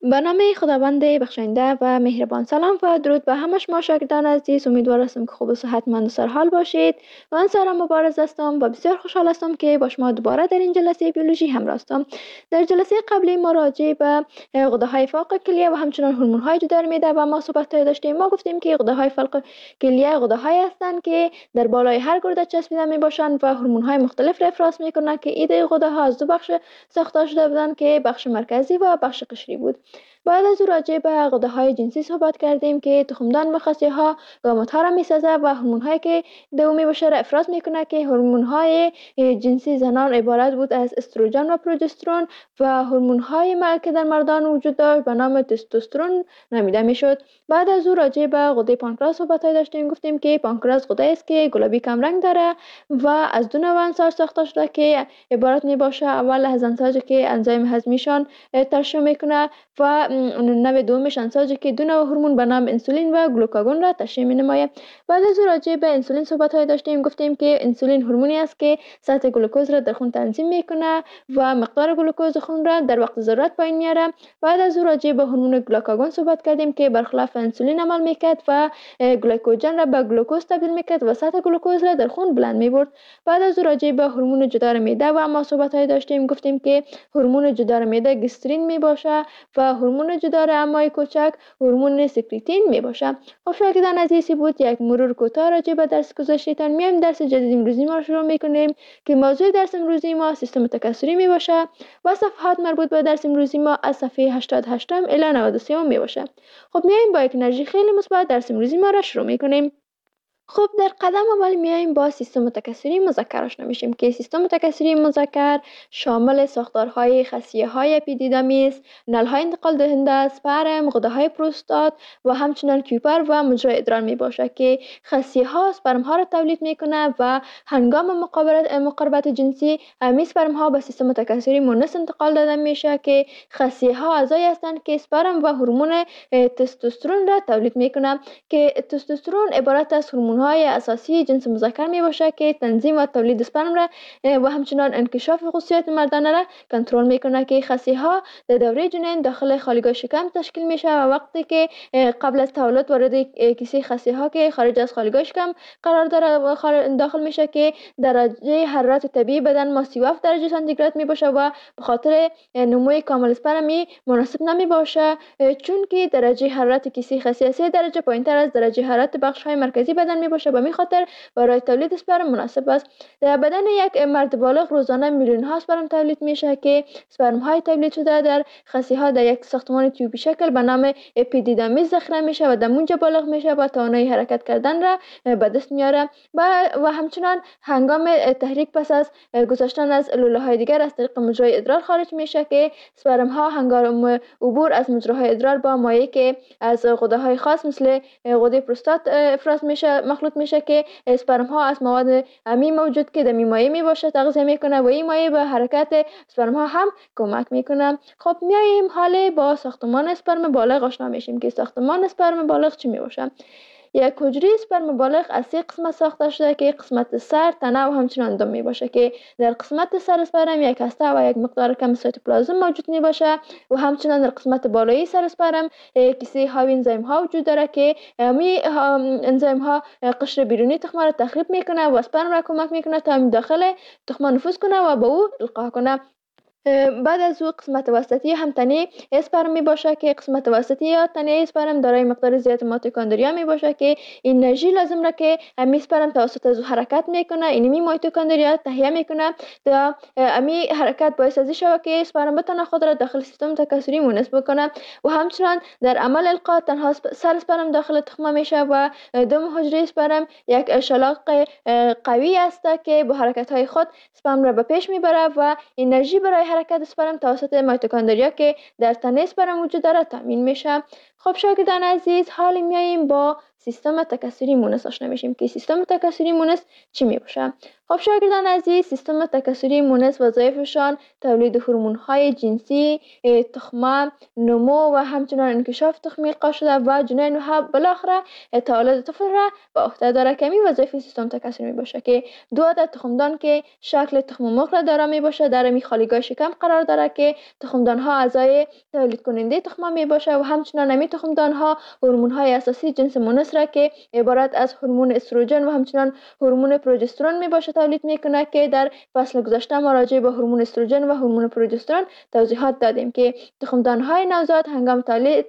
به نام خداوند بخشنده و مهربان. سلام و درود به همه شما شاگردان عزیز. امیدوار هستم که خوب و صحتمند و سرحال باشید. من سارا مبارز هستم و بسیار خوشحال هستم که با شما دوباره در این جلسه بیولوژی همراه هستم. در جلسه قبلی ما راجع به غده‌های فوق کلیه و همچنین هورمون‌های جدار معده و ما صحبت داشتیم. ما گفتیم که غده‌های فوق کلیه غده‌هایی هستند که در بالای هر گرده چسبیده میباشند و هورمون‌های مختلف را افراز میکنند که ایده غده‌ها از دو بخش ساخته شده بودند که بخش مرکزی و بخش قشری بود. بعد از او راجع به غده‌های جنسی صحبت کردیم که تخمدان و خصیه‌ها گامت‌ها را می‌سازد و هورمون‌هایی که دومی باشه را افراز می‌کنه که هورمون‌های جنسی زنان عبارت بود از استروژن و پروژسترون و هورمون‌های که در مردان وجود داشت به نام تستوسترون نامیده می‌شد. بعد از او راجع به غده پانکراس صحبت داشتیم. گفتیم که پانکراس غده است که گلابی کم رنگ داره و از دو نوع انساج ساخته شده که عبارت می‌باشه اول از انساجی که انزیم هضمیشان ترشح می‌کنه و نوع دومش انساجی که دو نوع هورمون به نام انسولین و گلوکاگون را ترشح می‌نماید. بعد از راجع به انسولین صحبت های داشتیم. گفتیم که انسولین هورمونی است که سطح گلوکوز را در خون تنظیم میکنه و مقدار گلوکوز خون را در وقت ضرورت پایین میاره. بعد از راجع به هورمون گلوکاگون صحبت کردیم که برخلاف انسولین عمل میکرد و گلیکوژن را به گلوکوز تبدیل میکرد و سطح گلوکوز را در خون بلند میبرد. بعد از راجع به هورمون جدار معده و ما صحبت های داشتیم. گفتیم که هورمون جدار معده گسترین میباشه و هورمون جدار امعای کوچک هورمون سکریتین می باشه. خب شاگردان عزیزی بود یک مرور کوتاه راجع به درس گذشته‌تان. میایم درس جدید امروزی ما شروع میکنیم که موضوع درس امروزی ما سیستم تکثری می باشه و صفحات مربوط به درس امروزی ما از صفحه هشتاد و هشت الی نود و سه می باشه. خب میایم با یک انرژی خیلی مثبت درس امروزی ما را شروع میکنیم. خب در قدم اول میایم با سیستم تکثری مذکر آشنا میشیم که سیستم تکثری مذکر شامل ساختارهای خصیه‌های اپیدیدامیس، نل‌های انتقال دهنده، اسپرم، غده‌های پروستات و همچنین کیوپر و مجرای ادرار می باشد که خصیه‌ها اسپرم‌ها را تولید میکنه و هنگام مقاربت جنسی همین اسپرم‌ها به سیستم تکثری مونس انتقال داده میشه که خصیه‌ها اعضایی هستند که اسپرم و هورمون تستوسترون را تولید میکنه که تستوسترون عبارت از هورمون های اساسی جنس مذکر می باشه که تنظیم و تولید اسپرم را و همچنان انکشاف خصوصیات مردانه را کنترل میکنه که خصیه ها در دوره جنین داخل خالیگاه شکم تشکیل میشه و وقتی که قبل از تولد وارد کیسه خصیه ها که خارج از خالیگاه شکم قرار داره داخل میشه که درجه حرارت طبیعی بدن ما سی و هفت درجه سانتیگراد می باشه و به خاطر نموی کامل اسپرمی مناسب نمی باشه چون که درجه حرارت کیسه خصیه سه درجه پایینتر از درجه حرارت بخش های مرکزی بدن می باشه. به می خاطر برای تولید اسپرم مناسب است. در بدن یک مرد بالغ روزانه میلیون ها اسپرم تولید میشه که اسپرم های تولید شده در خصیه ها در یک ساختمان تیوبی شکل به نام اپیدیدامیس ذخیره میشه و در اونجا بالغ میشه و توانایی حرکت کردن را به دست میاره و و همچنان هنگام تحریک پس از گذشتن از لوله های دیگر از طریق مجرای ادرار خارج میشه که اسپرم ها هنگام عبور از مجراهای ادرار با مایع که از غده های خاص مثل غده پروستات افراز میشه مخلوط میشه که اسپرم ها از مواد امی موجود که در مایع می باشه تغذیه میکنه و این مایع به حرکت اسپرم ها هم کمک میکنه. خب میایم حالا با ساختمان اسپرم بالغ آشنا میشیم که ساختمان اسپرم بالغ چی می باشه. یک حجره اسپرم بالغ از سه قسمت ساخته شده که قسمت سر، تنه و همچنان دم می باشه که در قسمت سر اسپرم یک هسته و یک مقدار کم سایتوپلازم موجود می باشه و همچنان در قسمت بالایی سر اسپرم کیسه های انزیم ها وجود داره که می انزیم ها قشر بیرونی تخم را تخریب میکنه و اسپرم را کمک میکنه تا داخل تخم نفوذ کنه و به او القا کنه. بعد از او قسمت وسطی هم تنه اسپرم می باشه که قسمت وسطی یا تنه اسپرم دارای مقدار زیاد میتوکندریا می باشه که انرژی لازم را که امی اسپرم توسط از حرکت میکنه اینمی میتوکندریا تهیه میکنه تا امی حرکت باعث از شوه که اسپرم بتونه خود را داخل سیستم تکثری مونس بکنه و همچنان در عمل القا تنها سر اسپرم داخل تخمه میشه و دم حجره اسپرم یک شلاق قوی است که با حرکت های خود اسپرم را به پیش میبره و انرژی برای حرکت اسپرم توسط میتوکندریا که در تنه اسپرم وجود داره تامین میشه. خب شاگردان عزیز، حالا میاییم با سیستم تکثری مونس آشنا میشیم که سیستم تکثری مونس چی می باشه. خب شاگردان عزیز، سیستم تکثری مونس وظایفشان تولید هورمون های جنسی، تخمه، نمو و همچنان انکشاف تخمی القا شده و جنین و بالاخره تولد طفل را به عهده داره که همین وظایف سیستم تکثری می باشه که دو عدد تخمدان که شکل تخم مرغ را داره می باشه در می خالیگاه شکم قرار داره که تخمدان ها اعضای تولید کننده تخمه می باشه و همچنان همین تخمدان ها هورمون های اساسی جنس مونس را که عبارت از هورمون استروژن و همچنان هورمون پروژسترون می باشه تولید میکنه که در فصل گذشته ما راجع به هورمون استروژن و هورمون پروژسترون توضیحات دادیم که تخمدان های نوزاد هنگام تولید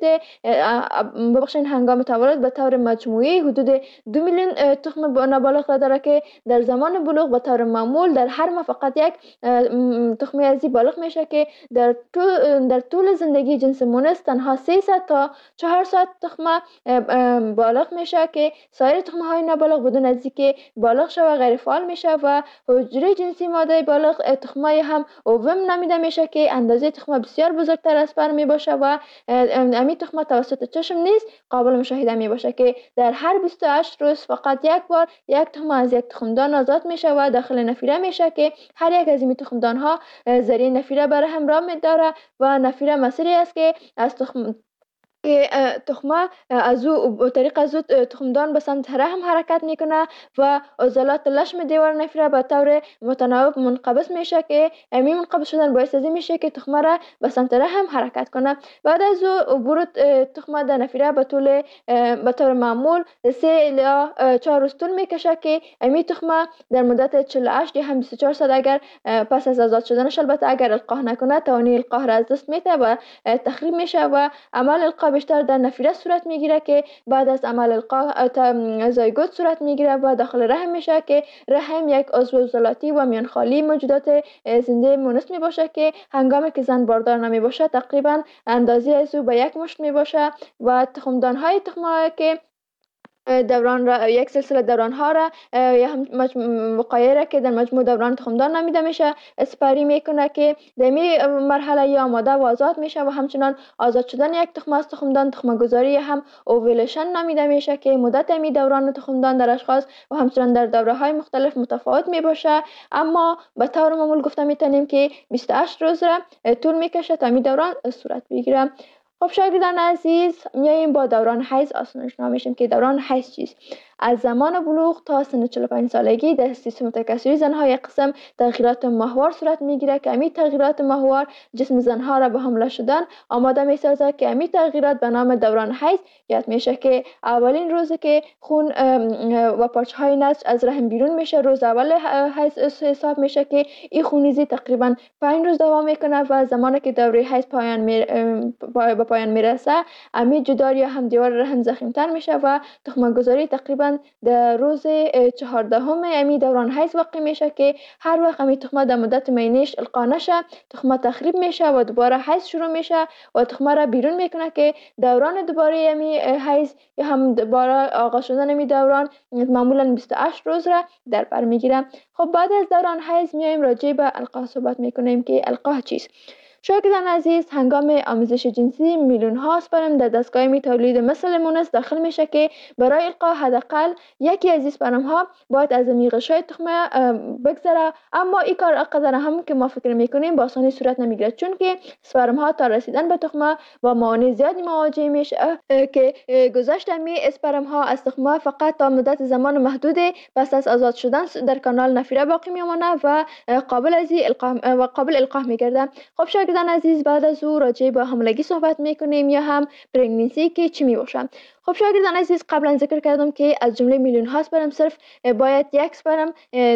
ببخشید هنگام تولد به طور مجموعی حدود دو میلیون تخم نابالغ را داره که در زمان بلوغ به طور معمول در هر ماه فقط یک تخم ازی بالغ میشه که در طول در طول زندگی جنس مونس تنها سیصد تا چهارصد تخم بالغ میشه که سایر تخم های نابالغ بدون از اینکه بالغ شوه غیر فعال میشه و حجره جنسی ماده بالغ تخمای هم اووم نامیده میشه که اندازه تخم بسیار بزرگتر از پر می باشه و امی تخم توسط چشم نیز قابل مشاهده می باشه که در هر بیست و هشت روز فقط یک بار یک تخم از یک تخمدان آزاد میشه و داخل نفیره میشه که هر یک از این تخمدان ها ذریعه نفیره برای هم راه میداره و نفیره مسیری است که از تخم که تخمه از او به طریق از او تخمدان به سمت رحم حرکت میکنه و عضلات لشم دیوار نفیره به طور متناوب منقبض میشه که همین منقبض شدن باعث از این میشه که تخمه را به سمت رحم حرکت کنه. بعد از او عبور تخمه در نفیره به طول به طور معمول سه الی چهار روز طول میکشه که همین تخمه در مدت چهل و هشت یا هم بیست و چهار ساعت اگر پس از آزاد شدنش البته اگر القاح نکنه توانایی القاح را از دست میده و تخریب میشه و عمل القاح بیشتر در نفیره صورت میگیره که بعد از عمل القاح زایگوت صورت میگیره و داخل رحم میشه که رحم یک عضو عضلاتی و میانخالی موجودات زنده مونس می باشه که هنگامی که زن باردار نمی باشه تقریبا اندازه از او به یک مشت می باشه و تخمدان های تخمه که دوران را یک سلسله دوران ها را یا هم وقایع را که در مجموع دوران تخمدان نامیده میشه اسپری میکنه که در این مرحله یا آماده و آزاد میشه و همچنان آزاد شدن یک تخم از تخمدان تخم گذاری هم اوویلیشن نامیده میشه که مدت می دوران تخمدان در اشخاص و همچنان در دوره های مختلف متفاوت می باشه، اما به طور معمول گفته میتونیم که بیست و هشت روز را طول میکشه تا می دوران صورت بگیره. خب شاگردان عزیز، میاییم با دوران حیض آشنا میشیم که دوران حیض چیست. از زمان بلوغ تا سن چهل و پنج سالگی در سیستم تکثری زنها یک قسم تغییرات ماهوار صورت میگیره که همین تغییرات ماهوار جسم زنها را به حمله شدن آماده میسازه که همین تغییرات به نام دوران حیض یاد میشه که اولین روزی که خون و پارچه های نسج از رحم بیرون میشه روز اول حیض حساب میشه که این خونریزی تقریبا پنج روز دوام میکنه و زمانی که دوره حیض پایان می به پایان میرسه همین جدار یا هم دیوار رحم ضخیم‌تر میشه و تخم گذاری تقریبا در روز چهاردهم امی دوران حیض واقع میشه که هر وقت امی تخمه در مدت مینیش القا نشه تخمه تخریب میشه و دوباره حیض شروع میشه و تخمه را بیرون میکنه که دوران دوباره امی حیض یا هم دوباره آغاز شدن امی دوران معمولا بیست و هشت روز را در بر میگیره. خب بعد از دوران حیض میایم راجع به القاح صحبت میکنیم که القاح چیست. شاگردان عزیز، هنگام آموزش جنسی میلیون ها اسپرم در دستگاه می تولید مثل مونس داخل میشه که برای القاء حداقل یکی از اسپرم ها باید از غشای تخمه بگذره، اما این کار اقدر هم که ما فکر میکنیم با آسانی صورت نمیگیره چون که اسپرم ها تا رسیدن به تخمه با موانع زیادی مواجه میشه که گذشت می اسپرم ها از تخمه فقط تا مدت زمان محدودی پس از آزاد شدن در کانال نفیره باقی میمونه و قابل از القاح و قابل القاح میگرده. خب شاگردان عزیز، بعد از او راجع به حاملگی صحبت میکنیم یا هم پرگننسی که چی می باشه. خب شاگردان عزیز، قبلا ذکر کردم که از جمله میلیون ها اسپرم صرف باید یک اسپرم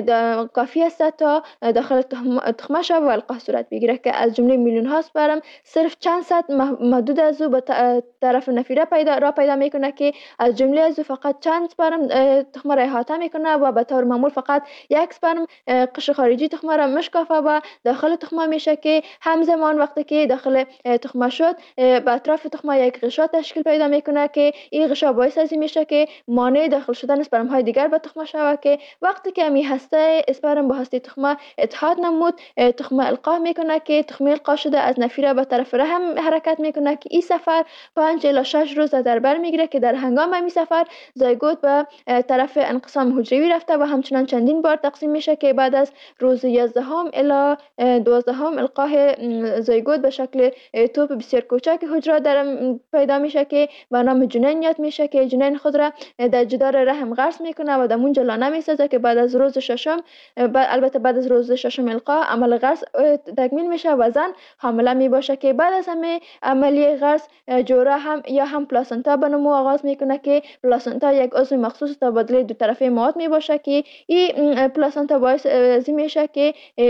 کافی است تا داخل تخمه شود و القاح صورت بگیره که از جمله میلیون ها اسپرم صرف چند صد محدود از او به طرف نفیره پیدا را پیدا میکنه که از جمله از او فقط چند اسپرم تخمه را احاطه میکنه و به طور معمول فقط یک اسپرم قشر خارجی تخمه را میشکافه و داخل تخمه میشه که همزمان زمان وقتی که داخل تخمه شد به اطراف تخمه یک غشا تشکیل پیدا میکنه که این غشا باعث از این میشه که مانع داخل شدن اسپرم های دیگر به تخمه شود که وقتی که می هسته اسپرم با هسته تخمه اتحاد نمود، تخمه القا میکنه که تخمه القا شده از نفیره به طرف رحم حرکت میکنه که این سفر پنج الی شش روز در بر میگیره که در هنگام این سفر زایگوت به طرف انقسام حجروی رفته و همچنان چندین بار تقسیم میشه که بعد از روز یازدهم الی دوازدهم القای زایگوت به شکل توپ بسیار کوچک حجره در پیدا میشه که به نام جنین یاد میشه که جنین خود را در جدار رحم غرس میکنه و در اونجا لانه میسازه که بعد از روز ششم البته بعد از روز ششم القا عمل غرس تکمیل میشه و زن حامله می باشه که بعد از همه عملیه غرس جوره هم یا هم پلاسنتا به نمو آغاز میکنه که پلاسنتا یک عضو مخصوص تبادله دو طرفه مواد می باشه که این پلاسنتا باعث ازی میشه که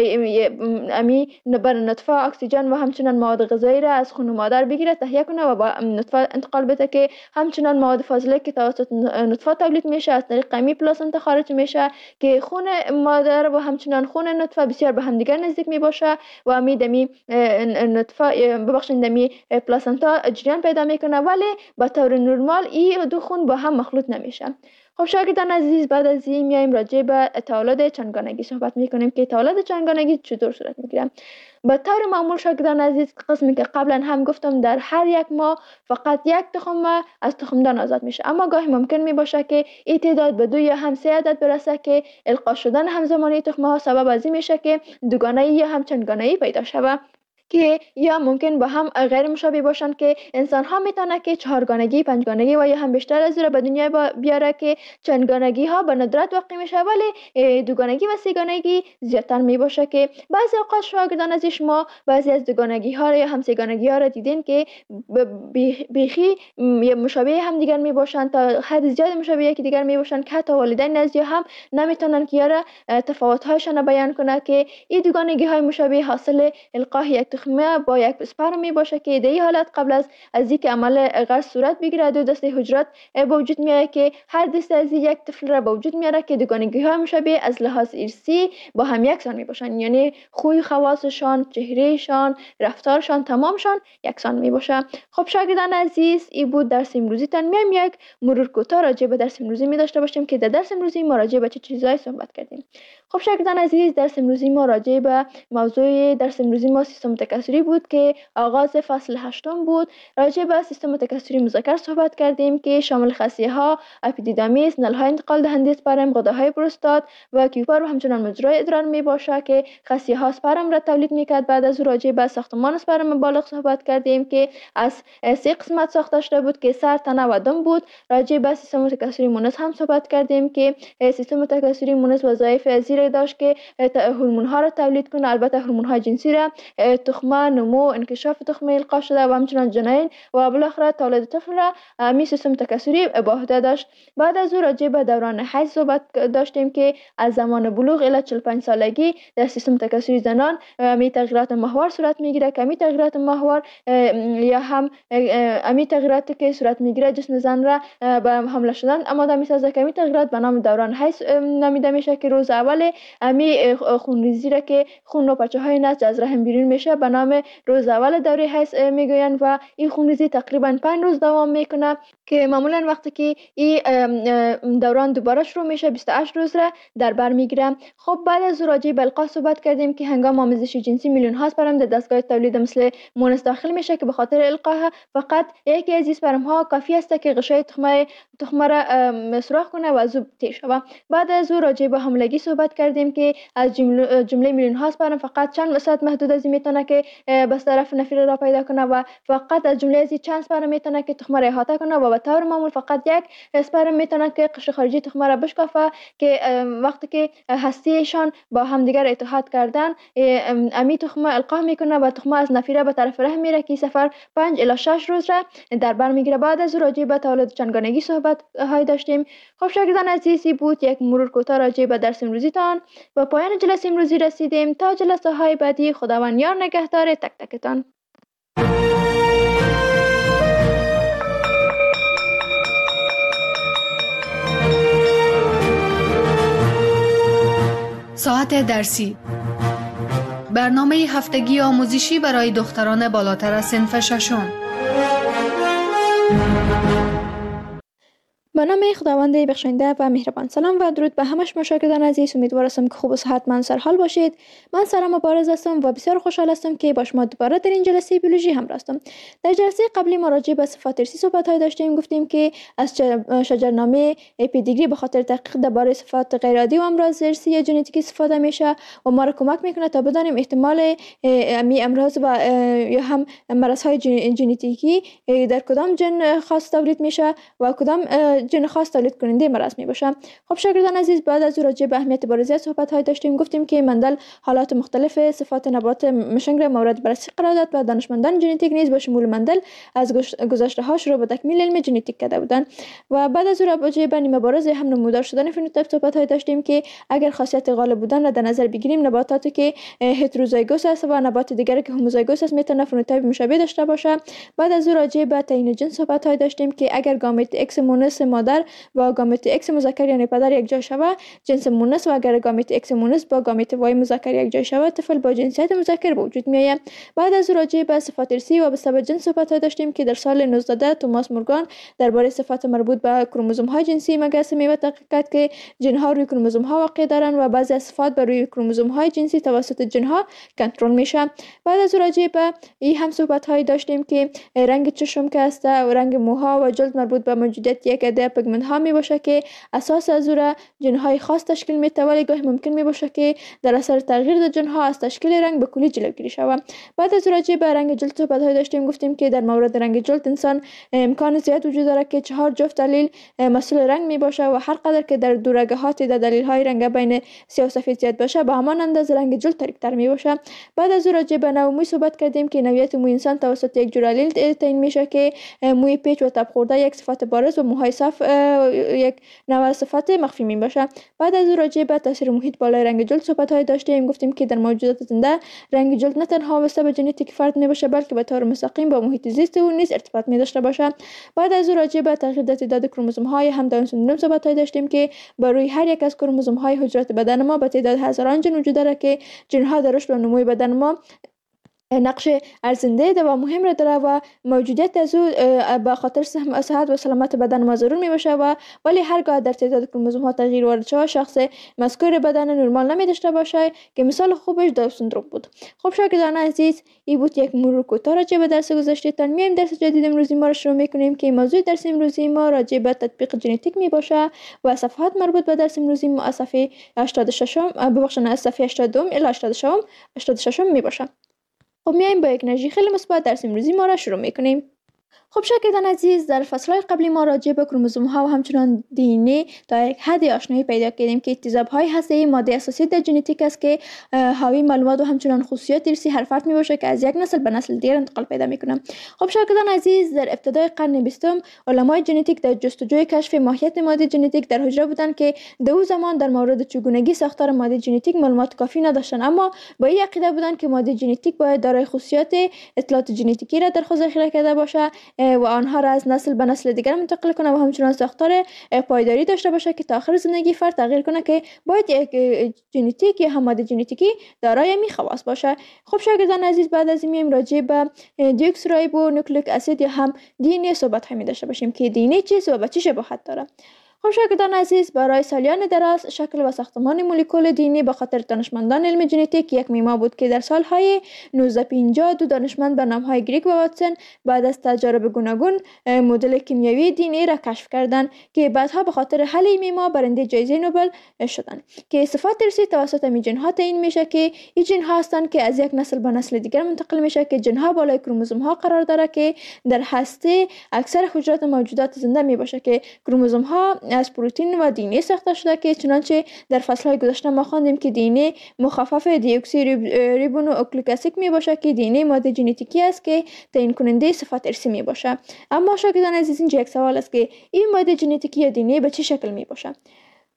امی بر نطفه اکسیژن و همچنان مواد غذایی را از خون مادر بگیره تهیه کنه و با نطفه انتقال بده که همچنان مواد فاضله که توسط نطفه تولید میشه از طریق امی پلاسنتا خارج میشه که خون مادر و همچنان خون نطفه بسیار به هم دیگر نزدیک می باشه و امی دمی نطفه ببخشید دمی پلاسنتا جریان پیدا میکنه ولی به طور نرمال این دو خون با هم مخلوط نمیشه. خب شاگردان عزیز، بعد از این میایم راجع به تولد چندگانگی صحبت میکنیم که تولد چندگانگی چطور صورت میگیره. به طور معمول شاگردان عزیز قسمی که قبلا هم گفتم در هر یک ماه فقط یک تخم از تخمدان آزاد میشه، اما گاهی ممکن می باشه که این تعداد به دو یا هم سه عدد برسه که القا شدن همزمانی تخمه ها سبب از این میشه که دوگانه‌ای یا هم چندگانه‌ای پیدا شود که یا ممکن با هم غیر مشابه باشن که انسان ها میتونه که چهارگانگی، پنجگانگی و یا هم بیشتر از این به دنیا بیاره که چندگانگی ها به ندرت واقع میشه ولی دوگانگی و سه‌گانگی زیادتر می باشه که بعضی اوقات شاگردان از شما بعضی از دوگانگی ها یا هم سه‌گانگی ها را دیدین که بیخی مشابه هم دیگر می باشن تا حد زیاد مشابه یکی دیگر می باشن که حتی والدین از هم نمیتونن که یاره تفاوت هایشان بیان کنه که این دوگانگی های مشابه حاصل القاء یک تخمه با یک اسپرم می باشه که در این حالت قبل از از اینکه عمل غرس صورت بگیره دو دسته حجرات به وجود میاد که هر دسته از یک طفل را به وجود میاره که دوگانگی های مشابه از لحاظ ارثی با هم یکسان می باشن، یعنی خوی خواصشان، چهرهشان، رفتارشان تمامشان یکسان می باشه. خب شاگردان عزیز، این بود درس امروزی تان. میایم یک مرور کوتاه راجع به درس امروزی می داشته باشیم که در درس امروزی ما راجع به چه چیزایی صحبت کردیم. خب شاگردان عزیز، درس امروزی ما راجع به موضوع درس امروزی ما سیستم تکثری بود که آغاز فصل هشتم بود. راجع به سیستم تکثری مذکر صحبت کردیم که شامل خصیه ها، اپیدیدامیس، نلهای انتقال دهنده اسپرم، غده‌های پروستات و کیوپر و همچنان مجرای ادرار می باشه که خصیه ها اسپرم را تولید میکرد. بعد از راجع به ساختمان اسپرم بالغ صحبت کردیم که از سه قسمت ساخته شده بود که سر، تنه و دم بود. راجع به سیستم تکثری مونس هم صحبت کردیم که سیستم تکثری مونس وظایف زیر داشت که هورمون ها را تولید کنه، البته هورمون های جنسی را، تخمه، نمو، انکشاف تخمه القا شده و همچنان جنین و بالاخره تولد طفل را می سیستم تکثری به عهده داشت. بعد از او راجع به دوران حیض صحبت داشتیم که از زمان بلوغ الی چهل و پنج سالگی در سیستم تکثری زنان می تغییرات محور صورت میگیره که می تغییرات محور یا هم امی تغییراتی که صورت میگیره جسم زن را به حمله شدن آماده میسازه که می تغییرات به نام دوران حیض نامیده میشه که روز اول امی خونریزی را که خون و پچه های نسج از رحم بیرون میشه به نام روز اول دوره حیض میگوین و این خونریزی تقریبا پنج روز دوام میکنه که معمولا وقتی که این دوران دوباره شروع میشه بیست و هشت روز را در بر میگیره. خب بعد از راجع به القاء صحبت کردیم که هنگام آمیزش جنسی میلیون ها اسپرم در دستگاه تولید مثل مونس داخل میشه که به خاطر القاء فقط یکی از اسپرم ها کافی است که غشای تخمه تخمه را سوراخ کنه و زوب تیر شود. بعد از راجع به حاملگی صحبت کردیم که از جمله, جمله میلیون ها اسپرم فقط چند صد محدود از میتونه که بس طرف نفیر را پیدا کنه و فقط از جمله از چند اسپرم میتونه که تخمه را احاطه کنه و به طور معمول فقط یک اسپرم میتونه که قشر خارجی تخمه را بشکافه که وقتی که هستیشان با همدیگر اتحاد کردن امی تخمه القاء میکنه و تخمه از نفیره به طرف رحم میره که سفر پنج الی شش روز را در بر میگیره. بعد از راجع به تولد چندگانگی صحبت های داشتیم. خب شاگردان عزیزی بود یک مرور کوتاه راجع به درس امروزی تان و پایان جلسه امروزی رسیدیم. تا جلسه های بعدی خداوند یار نگهدار تک تکتان. ساعت درسی برنامه هفتگی آموزشی برای دختران بالاتر از صنف ششم. به نام خداوند بخشنده و مهربان. سلام و درود به همه شما شاگردان عزیز. امیدوار هستم که خوب و صحتمند سرحال باشید. من سارا مبارز هستم و بسیار خوشحال هستم که با شما دوباره در این جلسه بیولوژی همراه هستم. در جلسه قبلی ما راجع به صفات ارثی صحبت‌های داشتیم. گفتیم که از شجرنامه پیدیگری به خاطر تحقیق درباره صفات غیر عادی و امراض ارثی یا ژنتیکی استفاده میشه و ما را کمک میکنه تا بدانیم احتمال امی امراض و یا هم مرض‌های ژنتیکی در کدام جن خاص تولید میشه و کدام جن خاص تولید کننده مرض می باشه. خب شاگردان عزیز، بعد از راجع به اهمیت بارزیت صحبت های داشتیم. گفتیم که مندل حالات مختلف صفات نبات مشنگ را مورد بررسی قرار داد و دانشمندان ژنتیک نیز با شمول مندل از گذشته هاش را به تکمیل علم ژنتیک کرده بودند و بعد از راجع به نیمه بارز هم نمودار شدن فنوتیپ صحبت های داشتیم که اگر خاصیت غالب بودن را در نظر بگیریم، نباتاتی که هتروزایگوس است و نبات دیگری که هوموزایگوس است میتونه فنوتیپ مشابه داشته باشه. بعد از راجع به تعیین جنس صحبت های داشتیم که اگر گامت ایکس مونس مادر با گامت ایکس مذکر یعنی پدر یک جای شود جنس مونس و اگر گامت ایکس مونس با گامت وای مذکر یک جای شود طفل با جنسیت مذکر به وجود می آید. بعد از راجع به صفات ارثی و به سبب جنس صحبت داشتیم که در سال نوزده توماس مورگان درباره صفات مربوط به کروموزوم های جنسی مگس می تحقیق کرد که جن ها روی کروموزوم ها واقع دارند و بعضی از صفات بر روی کروموزوم های جنسی توسط جن ها کنترل میشه. بعد از راجع به این هم صحبت های داشتیم که رنگ چشم که است و رنگ موها و جلد مربوط به موجودیت یک عده پیگمنت ها می باشه که اساس از او را جن های خاص تشکیل می توانه. گاهی ممکن می باشه که در اثر تغییر در جن ها از تشکیل رنگ به کلی جلوگیری شود. بعد از راجع به رنگ جلد صحبت های داشتیم. گفتیم که در مورد رنگ جلد انسان امکان زیاد وجود داره که چهار جفت دلیل مسئول رنگ می باشه و هر قدر که در دورگهات در دلیل های رنگ بین سیاه و سفید زیاد باشه به همان اندازه رنگ جلد تاریک تر می باشه. بعد از راجع به نوع موی صحبت کردیم که نوعیت موی انسان توسط یک جور الیل تعیین میشه که موی پیچ و تب خورده یک صفت بارز و موهای صاف یک نوع صفت مخفی می باشه. بعد از راجع به تاثیر محیط بالای رنگ جلد صحبت های داشتیم. گفتیم که در موجودات زنده رنگ جلد نه تنها واسطه به ژنتیک فرد می باشه بلکه به طور مستقیم با محیط زیست او نیز ارتباط می داشته باشه. بعد از راجع به تغییر در تعداد کروموزوم های هم داون سندروم صحبت های داشتیم که بر روی هر یک از کروموزوم های حجرات بدن ما به تعداد هزاران جن وجود داره که جن ها در رشد و نمو بدن ما نقش ارزنده ده و مهم را داره و موجودیت از او به خاطر صحت و سلامت بدن ما ضرور می باشه و ولی هرگاه در تعداد کروموزوم ها تغییر وارد شود شخص مذکور بدن نرمال نمی داشته باشه که مثال خوبش داون سندروم بود. خب شاگردان عزیز، این بود یک مرور کوتاه راجع به درس گذشته تان. میایم درس جدید امروزی ما را شروع میکنیم که موضوع درس امروزی ما راجع به تطبیق ژنتیک می باشه و صفحات مربوط به درس امروزی ما از صفحه هشتاد و شش ببخشید از صفحه هشتاد الی هشتاد و شش می باشه. خب میایم با یک انرژی خیلی مثبت درس امروزی ما را شروع میکنیم. خب شاگردان عزیز، در فصل‌های قبلی ما راجع به کروموزوم ها و همچنان دی ان ای تا یک حد آشنایی پیدا کردیم که اتصاب های هسته‌ای ماده اساسی در ژنتیک است که حاوی معلومات و همچنان خصوصیات ارثی هر فرد میباشه که از یک نسل به نسل دیگر انتقال پیدا میکنه. خب شاگردان عزیز، در ابتدای قرن بیستم علمای ژنتیک در جستجوی کشف ماهیت ماده ژنتیک در حجره بودند که در اون زمان در مورد چگونگی ساختار ماده ژنتیک معلومات کافی نداشتند، اما با این عقیده بودند که ماده ژنتیک باید دارای خصوصیات اطلاعات ژنتیکی را در خود ذخیره کرده باشه و آنها را از نسل به نسل دیگر منتقل کنه و همچنان ساختار پایداری داشته باشه که تا آخر زندگی فرد تغییر کنه که باید یک ژنتیک یا ماده ژنتیکی دارای می خواص باشه. خب شاگردان عزیز، بعد از این میایم راجع به دیوکس رایبو نوکلیک اسید یا هم دی ان ای صحبت می داشته باشیم که دی ان ای چیست و به چه شباهت داره. خب شاگردان عزیز، برای سالیان دراز شکل و ساختمان مولکول دی ان ای به خاطر دانشمندان علم ژنتیک یک معما بود که در سالهای نوزده پنجاه دو دانشمند به نامهای گریگ و واتسون بعد از تجارب گوناگون مدل کیمیایی دی ان ای را کشف کردند که بعدها به خاطر حل این معما برنده جایزه نوبل شدند که صفات ارثی توسط می جن ها تعیین میشه که این جن ها هستند که از یک نسل به نسل دیگر منتقل میشه که جن ها بالای کروموزوم ها قرار داره که در هسته اکثر حجرات موجودات زنده می باشه که کروموزوم ها از پروتئین و دی ان ای ساخته شده که چنانچه در فصل‌های گذشته ما خواندیم که دی ان ای مخفف دیوکسی ریبونوکلیک اسید می باشه که دی ان ای ماده ژنتیکی است که تعیین کننده صفات ارثی می باشه. اما شاگردان عزیز، اینجا یک سوال است که این ماده ژنتیکی یا دی ان ای به چه شکل می باشه؟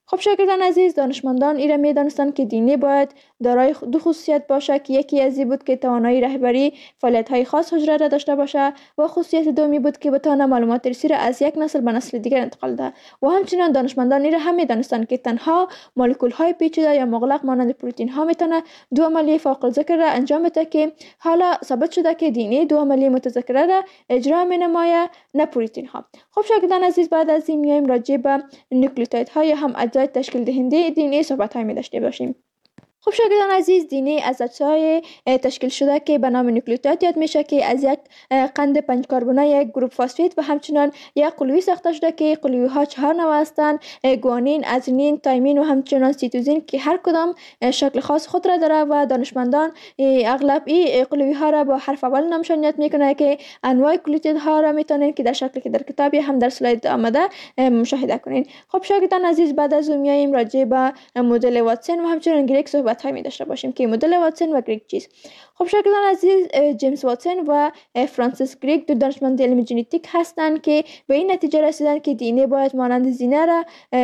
خب شاگردان عزیز، دانشمندان ایره می دانستند که دی ان ای باید دارای دو خصوصیت باشه که یکی از این بود که توانایی رهبری فعالیت‌های خاص حجره را داشته باشه و خصوصیت دومی بود که بتونه معلومات ارثی را از یک نسل به نسل دیگر انتقال ده. و همچنین دانشمندان ایره هم می دانستند که تنها مولکول‌های پیچیده یا مغلق مانند پروتئین‌ها میتونه دو عملیه فوق الذکر را انجام بده که حالا ثابت شده که دی ان ای دو عملیه متذکره را اجرا می‌نماید، نه پروتئین‌ها. خب شاگردان عزیز، بعد از این میایم راجع به نوکلئوتیدها یا هم اجزای تشکیل دهنده دی ان ای صحبت‌های می داشته باشیم. خب شاگردان عزیز، دی ان ای از اجزای تشکیل شده که به نام نوکلئوتید یاد میشه که از یک قند پنج کربونه یک گروپ فسفید و همچنین یک قلوی ساخته شده که قلوی ها چهار نوع هستند: گوانین، ادرنین، تایمین و همچنین سیتوزین که هر کدام شکل خاص خود را داره و دانشمندان اغلب این قلوی ها را با حرف اول نامشانیت میکنه که انواع نوکلئوتید ها را میتونین که در شکلی که در کتاب یا هم در اسلاید آمده مشاهده کنین. خب شاگردان عزیز، بعد از اون میایم راجع به مدل واتسون و همچنین گریگ صحبت های می داشته باشیم که مدل واتسون و گریگ چیست. خب شاگردان عزیز، جیمز واتسون و فرانسیس گریگ دو دانشمند علم ژنتیک هستند که به این نتیجه رسیدند که دی ان ای باید مانند زینه را،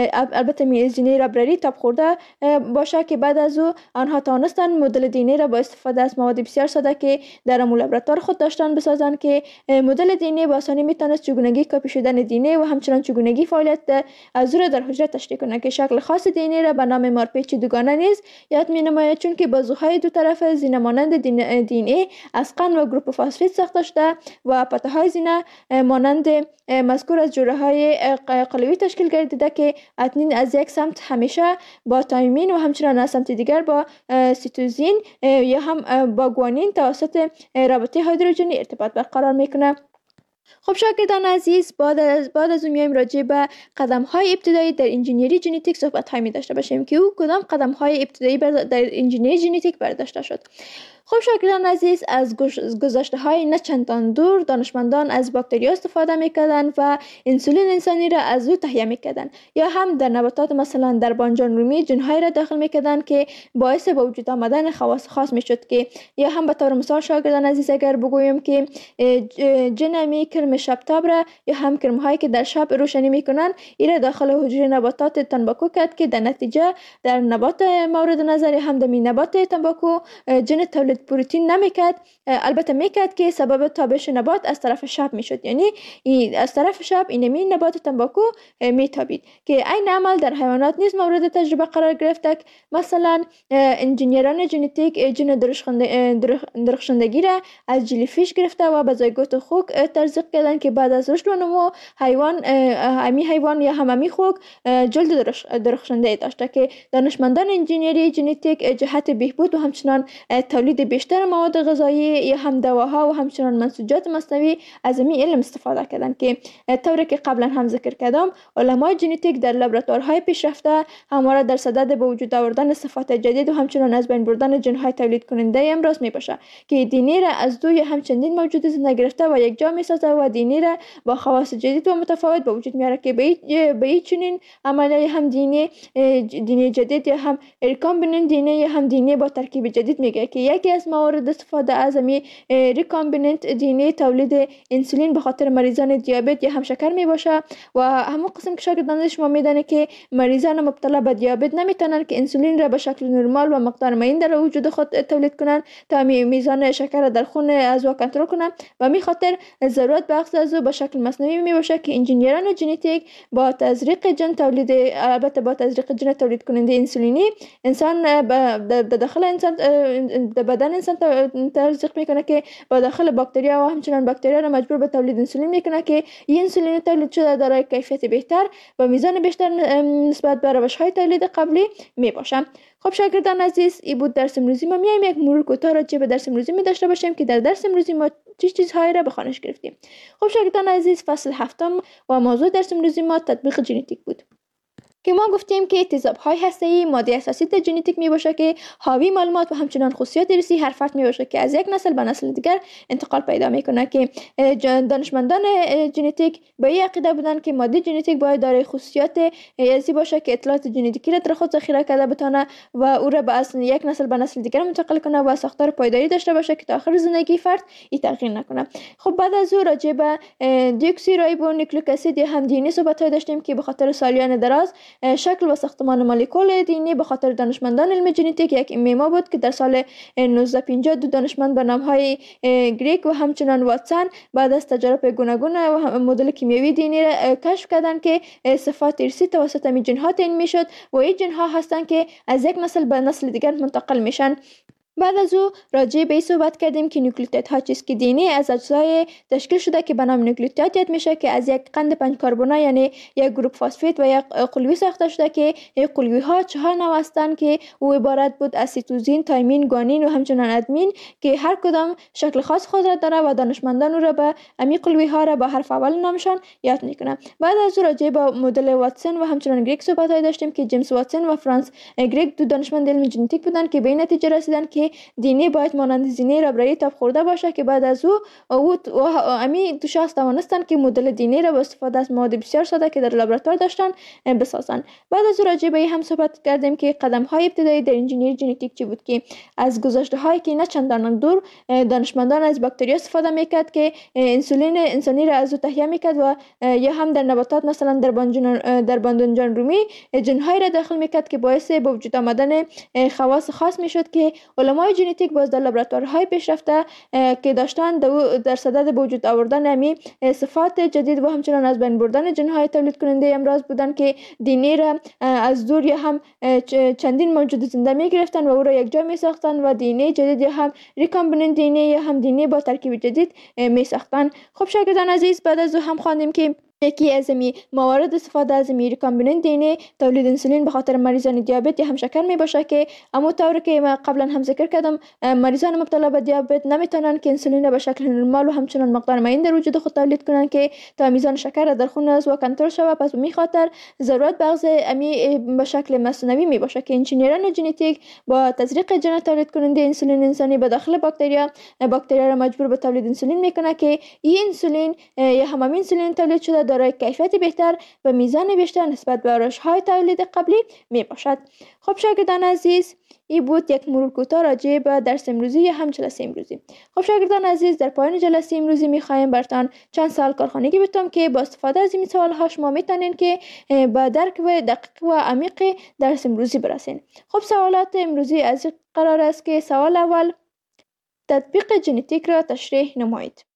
البته زینه ربرری تاب خورده باشه، که بعد از او آنها توانستند مدل دی ان ای را با استفاده از مواد بسیار ساده که در لابراتوار خود داشتند بسازند که مدل دی ان ای با آسانی میتونست چگونگی کپی شدن دی ان ای و همچنین چگونگی فعالیت از او را در حجره تشریح کنند که شکل خاص دی ان ای را به نام مارپیچ دوگانه نیز یاد می‌نماید، چون که بازوهای دو طرف زینه مانند دی ان ای از قند و گروپ فسفید ساخته شده و پته های زینه مانند مذکور از جوره های قلوی تشکیل گردیده که ادنین از یک سمت همیشه با تایمین و همچنین از سمت دیگر با سیتوزین یا هم با گوانین توسط رابطه هیدروژنی ارتباط برقرار میکنه. خب شاگردان عزیز، بعد از بعد از اون میایم راجع به قدم های ابتدایی در انجینیری ژنتیک صحبت های می داشته باشیم که او کدام قدم های ابتدایی در انجینیری ژنتیک برداشته شد. خب شاگردان عزیز، از گذشته های نه چندان دور دانشمندان از باکتریا استفاده میکردن و انسولین انسانی را از او تهیه میکردن، یا هم در نباتات مثلا در بانجان رومی جنهای را داخل میکردن که باعث به وجود آمدن خواص خاص میشد، که یا هم به طور مثال شاگردان عزیز اگر بگویم که جن می کرم شبتاب را یا هم کرم هایی که در شب روشنی میکنن این را داخل حجره نباتات تنباکو کرد که در نتیجه در نبات مورد نظر هم در نبات تنباکو جن تولید پروتئین نمیکرد، البته میکرد که سبب تابش نبات از طرف شب میشد، یعنی از طرف شب اینمی نبات تنباکو میتابید که این عمل در حیوانات نیز مورد تجربه قرار گرفته. مثلا انجینیران ژنتیک جن درخشندگی را از جلیفیش گرفته و به زایگوت خوک تزریق کردن که بعد از رشد و نمو حیوان امی حیوان یا هم امی خوک جلد درخشنده داشته که دانشمندان انجینیری ژنتیک جهت بهبود و همچنان تولید بیشتر مواد غذایی یا هم دواها و همچنان منسوجات مصنوعی از این علم استفاده کردند که طوری که قبلا هم ذکر کردم علمای ژنتیک در لابراتوارهای پیشرفته همواره در صدد به وجود آوردن صفات جدید و همچنان از بین بردن ژن‌های تولید کننده امراض میباشه که دی ان ای را از دو یا هم چندین موجود زنده گرفته و یک جا میسازه و دی ان ای را با خواص جدید و متفاوت به وجود میاره که به این چنین عملیه هم دی ان ای دی ان ای جدید یا هم ریکامبیننت دی ان ای یا هم دی ان ای با ترکیب جدید میگه که یکی از موارد استفاده از می ریکامبیننت دی ان ای تولید انسولین به خاطر مریضان دیابت یا هم شکر می باشه و همون قسم که شاگردان شما میدانه که مریضان مبتلا به دیابت نمیتونن که انسولین را به شکل نرمال و مقدار معین در وجود خود تولید کنن تا میزان شکر در خون از او کنترل کنن و می خاطر ضرورت به اخذ از او به شکل مصنوعی می باشه که انجینیران ژنتیک با تزریق جن تولید البته با تزریق جن تولید کننده انسولینی انسان به داخل انسان در بدن انسان تزریق میکنه که با داخل باکتریا و همچنان باکتریا را مجبور به تولید انسولین میکنه که این انسولین تولید شده دارای کیفیت بهتر و میزان بیشتر نسبت به روش‌های تولید قبلی میباشه. خب شاگردان عزیز، این بود درس امروزی ما. میایم یک مرور کوتاه راجع به درس امروزی می داشته باشیم که در درس امروزی ما چه چیزهایی را به خوانش گرفتیم. خب شاگردان عزیز، فصل هفتم و موضوع درس امروزی ما تطبیق ژنتیک بود که ما گفتیم که تیزاب‌های هسته‌ای ماده اساسی در ژنتیک میباشه که حاوی معلومات و همچنان خصوصیات ارثی هر فرد میباشه که از یک نسل به نسل دیگر انتقال پیدا میکنه که دانشمندان ژنتیک به این عقیده بودن که ماده ژنتیک باید دارای خصوصیات ارثی باشه که اطلاعات ژنتیکی را در خود ذخیره کرده بتونه و او را به اصل یک نسل به نسل دیگر منتقل کنه و ساختار پایداری داشته باشه که تا آخر زندگی فرد این تغییر نکنه. خب بعد از او راجع به دیوکسی رایبو نیوکلیک اسید یا هم دی ان ای صحبت داشتیم که به خاطر سالیان دراز شکل و ساختمان مولکول دی ان ای به خاطر دانشمندان علم ژنتیک یک ایما بود که در سال نوزده پنجاه دو دانشمند به نام‌های گریک و همچنان واتسون بعد از تجارب گوناگون و مدل کیمیایی دی ان ای را کشف کردند که صفات ارثی توسط می جن‌ها تعیین میشد و این جن‌ها هستند که از یک نسل به نسل دیگر منتقل میشن. بعد از او راجع به این صحبت کردیم که نوکلئوتیدها چیست که دی ان ای از اجزای تشکیل شده که به نام نوکلئوتید یاد میشه که از یک قند پنج کربنی یعنی یک گروپ فسفید و یک قلوی ساخته شده که این قلوی ها چهار نوع هستند که او عبارت بود از سیتوزین، تایمین، گوانین و همچنان ادمین که هر کدام شکل خاص خود را داره و دانشمندان او را به امی قلوی ها را با حرف اول نامشان یاد میکنه. بعد از او راجع به مدل واتسون و همچنان گریک صحبت های داشتیم که جیمز واتسون و فرانس گریک دو دانشمند علم ژنتیک بودند که به این نتیجه رسیدند که دی ان ای باید مانند زینه ربرایی تاب خورده باشه که بعد از او او امی دو شخص توانستند که مدل دی ان ای را با استفاده از مواد بسیار ساده که در لابراتوار داشتن بسازند. بعد از او راجع به هم صحبت کردیم که قدم های ابتدایی در انجینیری ژنتیک چی بود که از گذشته هایی که نه چندان دور دانشمندان از باکتری استفاده میکرد که انسولین انسانی را از او تهیه میکرد و یا هم در نباتات مثلا در بانجان در باندونجان رومی جن‌های را داخل میکرد که باعث به وجود آمدن خواص خاص میشد که علمای ژنتیک باز در لابراتوارهای پیشرفته که داشتن در صدد به وجود آوردن امی صفات جدید و همچنان از بین بردن جن‌های تولید کننده امراض بودند که دی ان ای را از دور یا هم چندین موجود زنده می گرفتن و او را یک جا می ساختن و دی ان ای جدید یا هم ریکامبیننت دی ان ای یا هم دی ان ای با ترکیب جدید می ساختن. خب شاگردان عزیز، بعد از او هم خواندیم که یکی از می موارد استفاده از می ریکامبیننت دی ان ای تولید انسولین به خاطر مریضان دیابت یا هم شکر می باشه که اما طوری که ما قبلا هم ذکر کردم مریضان مبتلا به دیابت نمیتونن که انسولین را به شکل نرمال و همچنان مقدار معین در وجود خود تولید کنن که تا میزان شکر را در خون از و کنترل شود. پس به می خاطر ضرورت به اخذ امی به شکل مصنوعی می باشه که انجینیران ژنتیک با تزریق ژن تولید کننده انسولین انسانی به داخل باکتریا باکتریا را مجبور به تولید انسولین میکنه که این انسولین یا هم انسولین تولید شده دارای کیفیت بهتر و میزان بیشتر نسبت به روش‌های تولید قبلی می باشد. خب شاگردان عزیز، این بود یک مرور کوتاه راجع به درس امروزی یا هم جلسه امروزی. خب شاگردان عزیز، در پایان جلسه امروزی می‌خوایم براتون چند سوال کارخانگی بتونم که با استفاده از این سوال‌ها شما میتونین که به درک و دقیق و عمیق درس امروزی برسین. خب سوالات امروزی از قرار است که سوال اول، تطبیق ژنتیک را تشریح نمایید.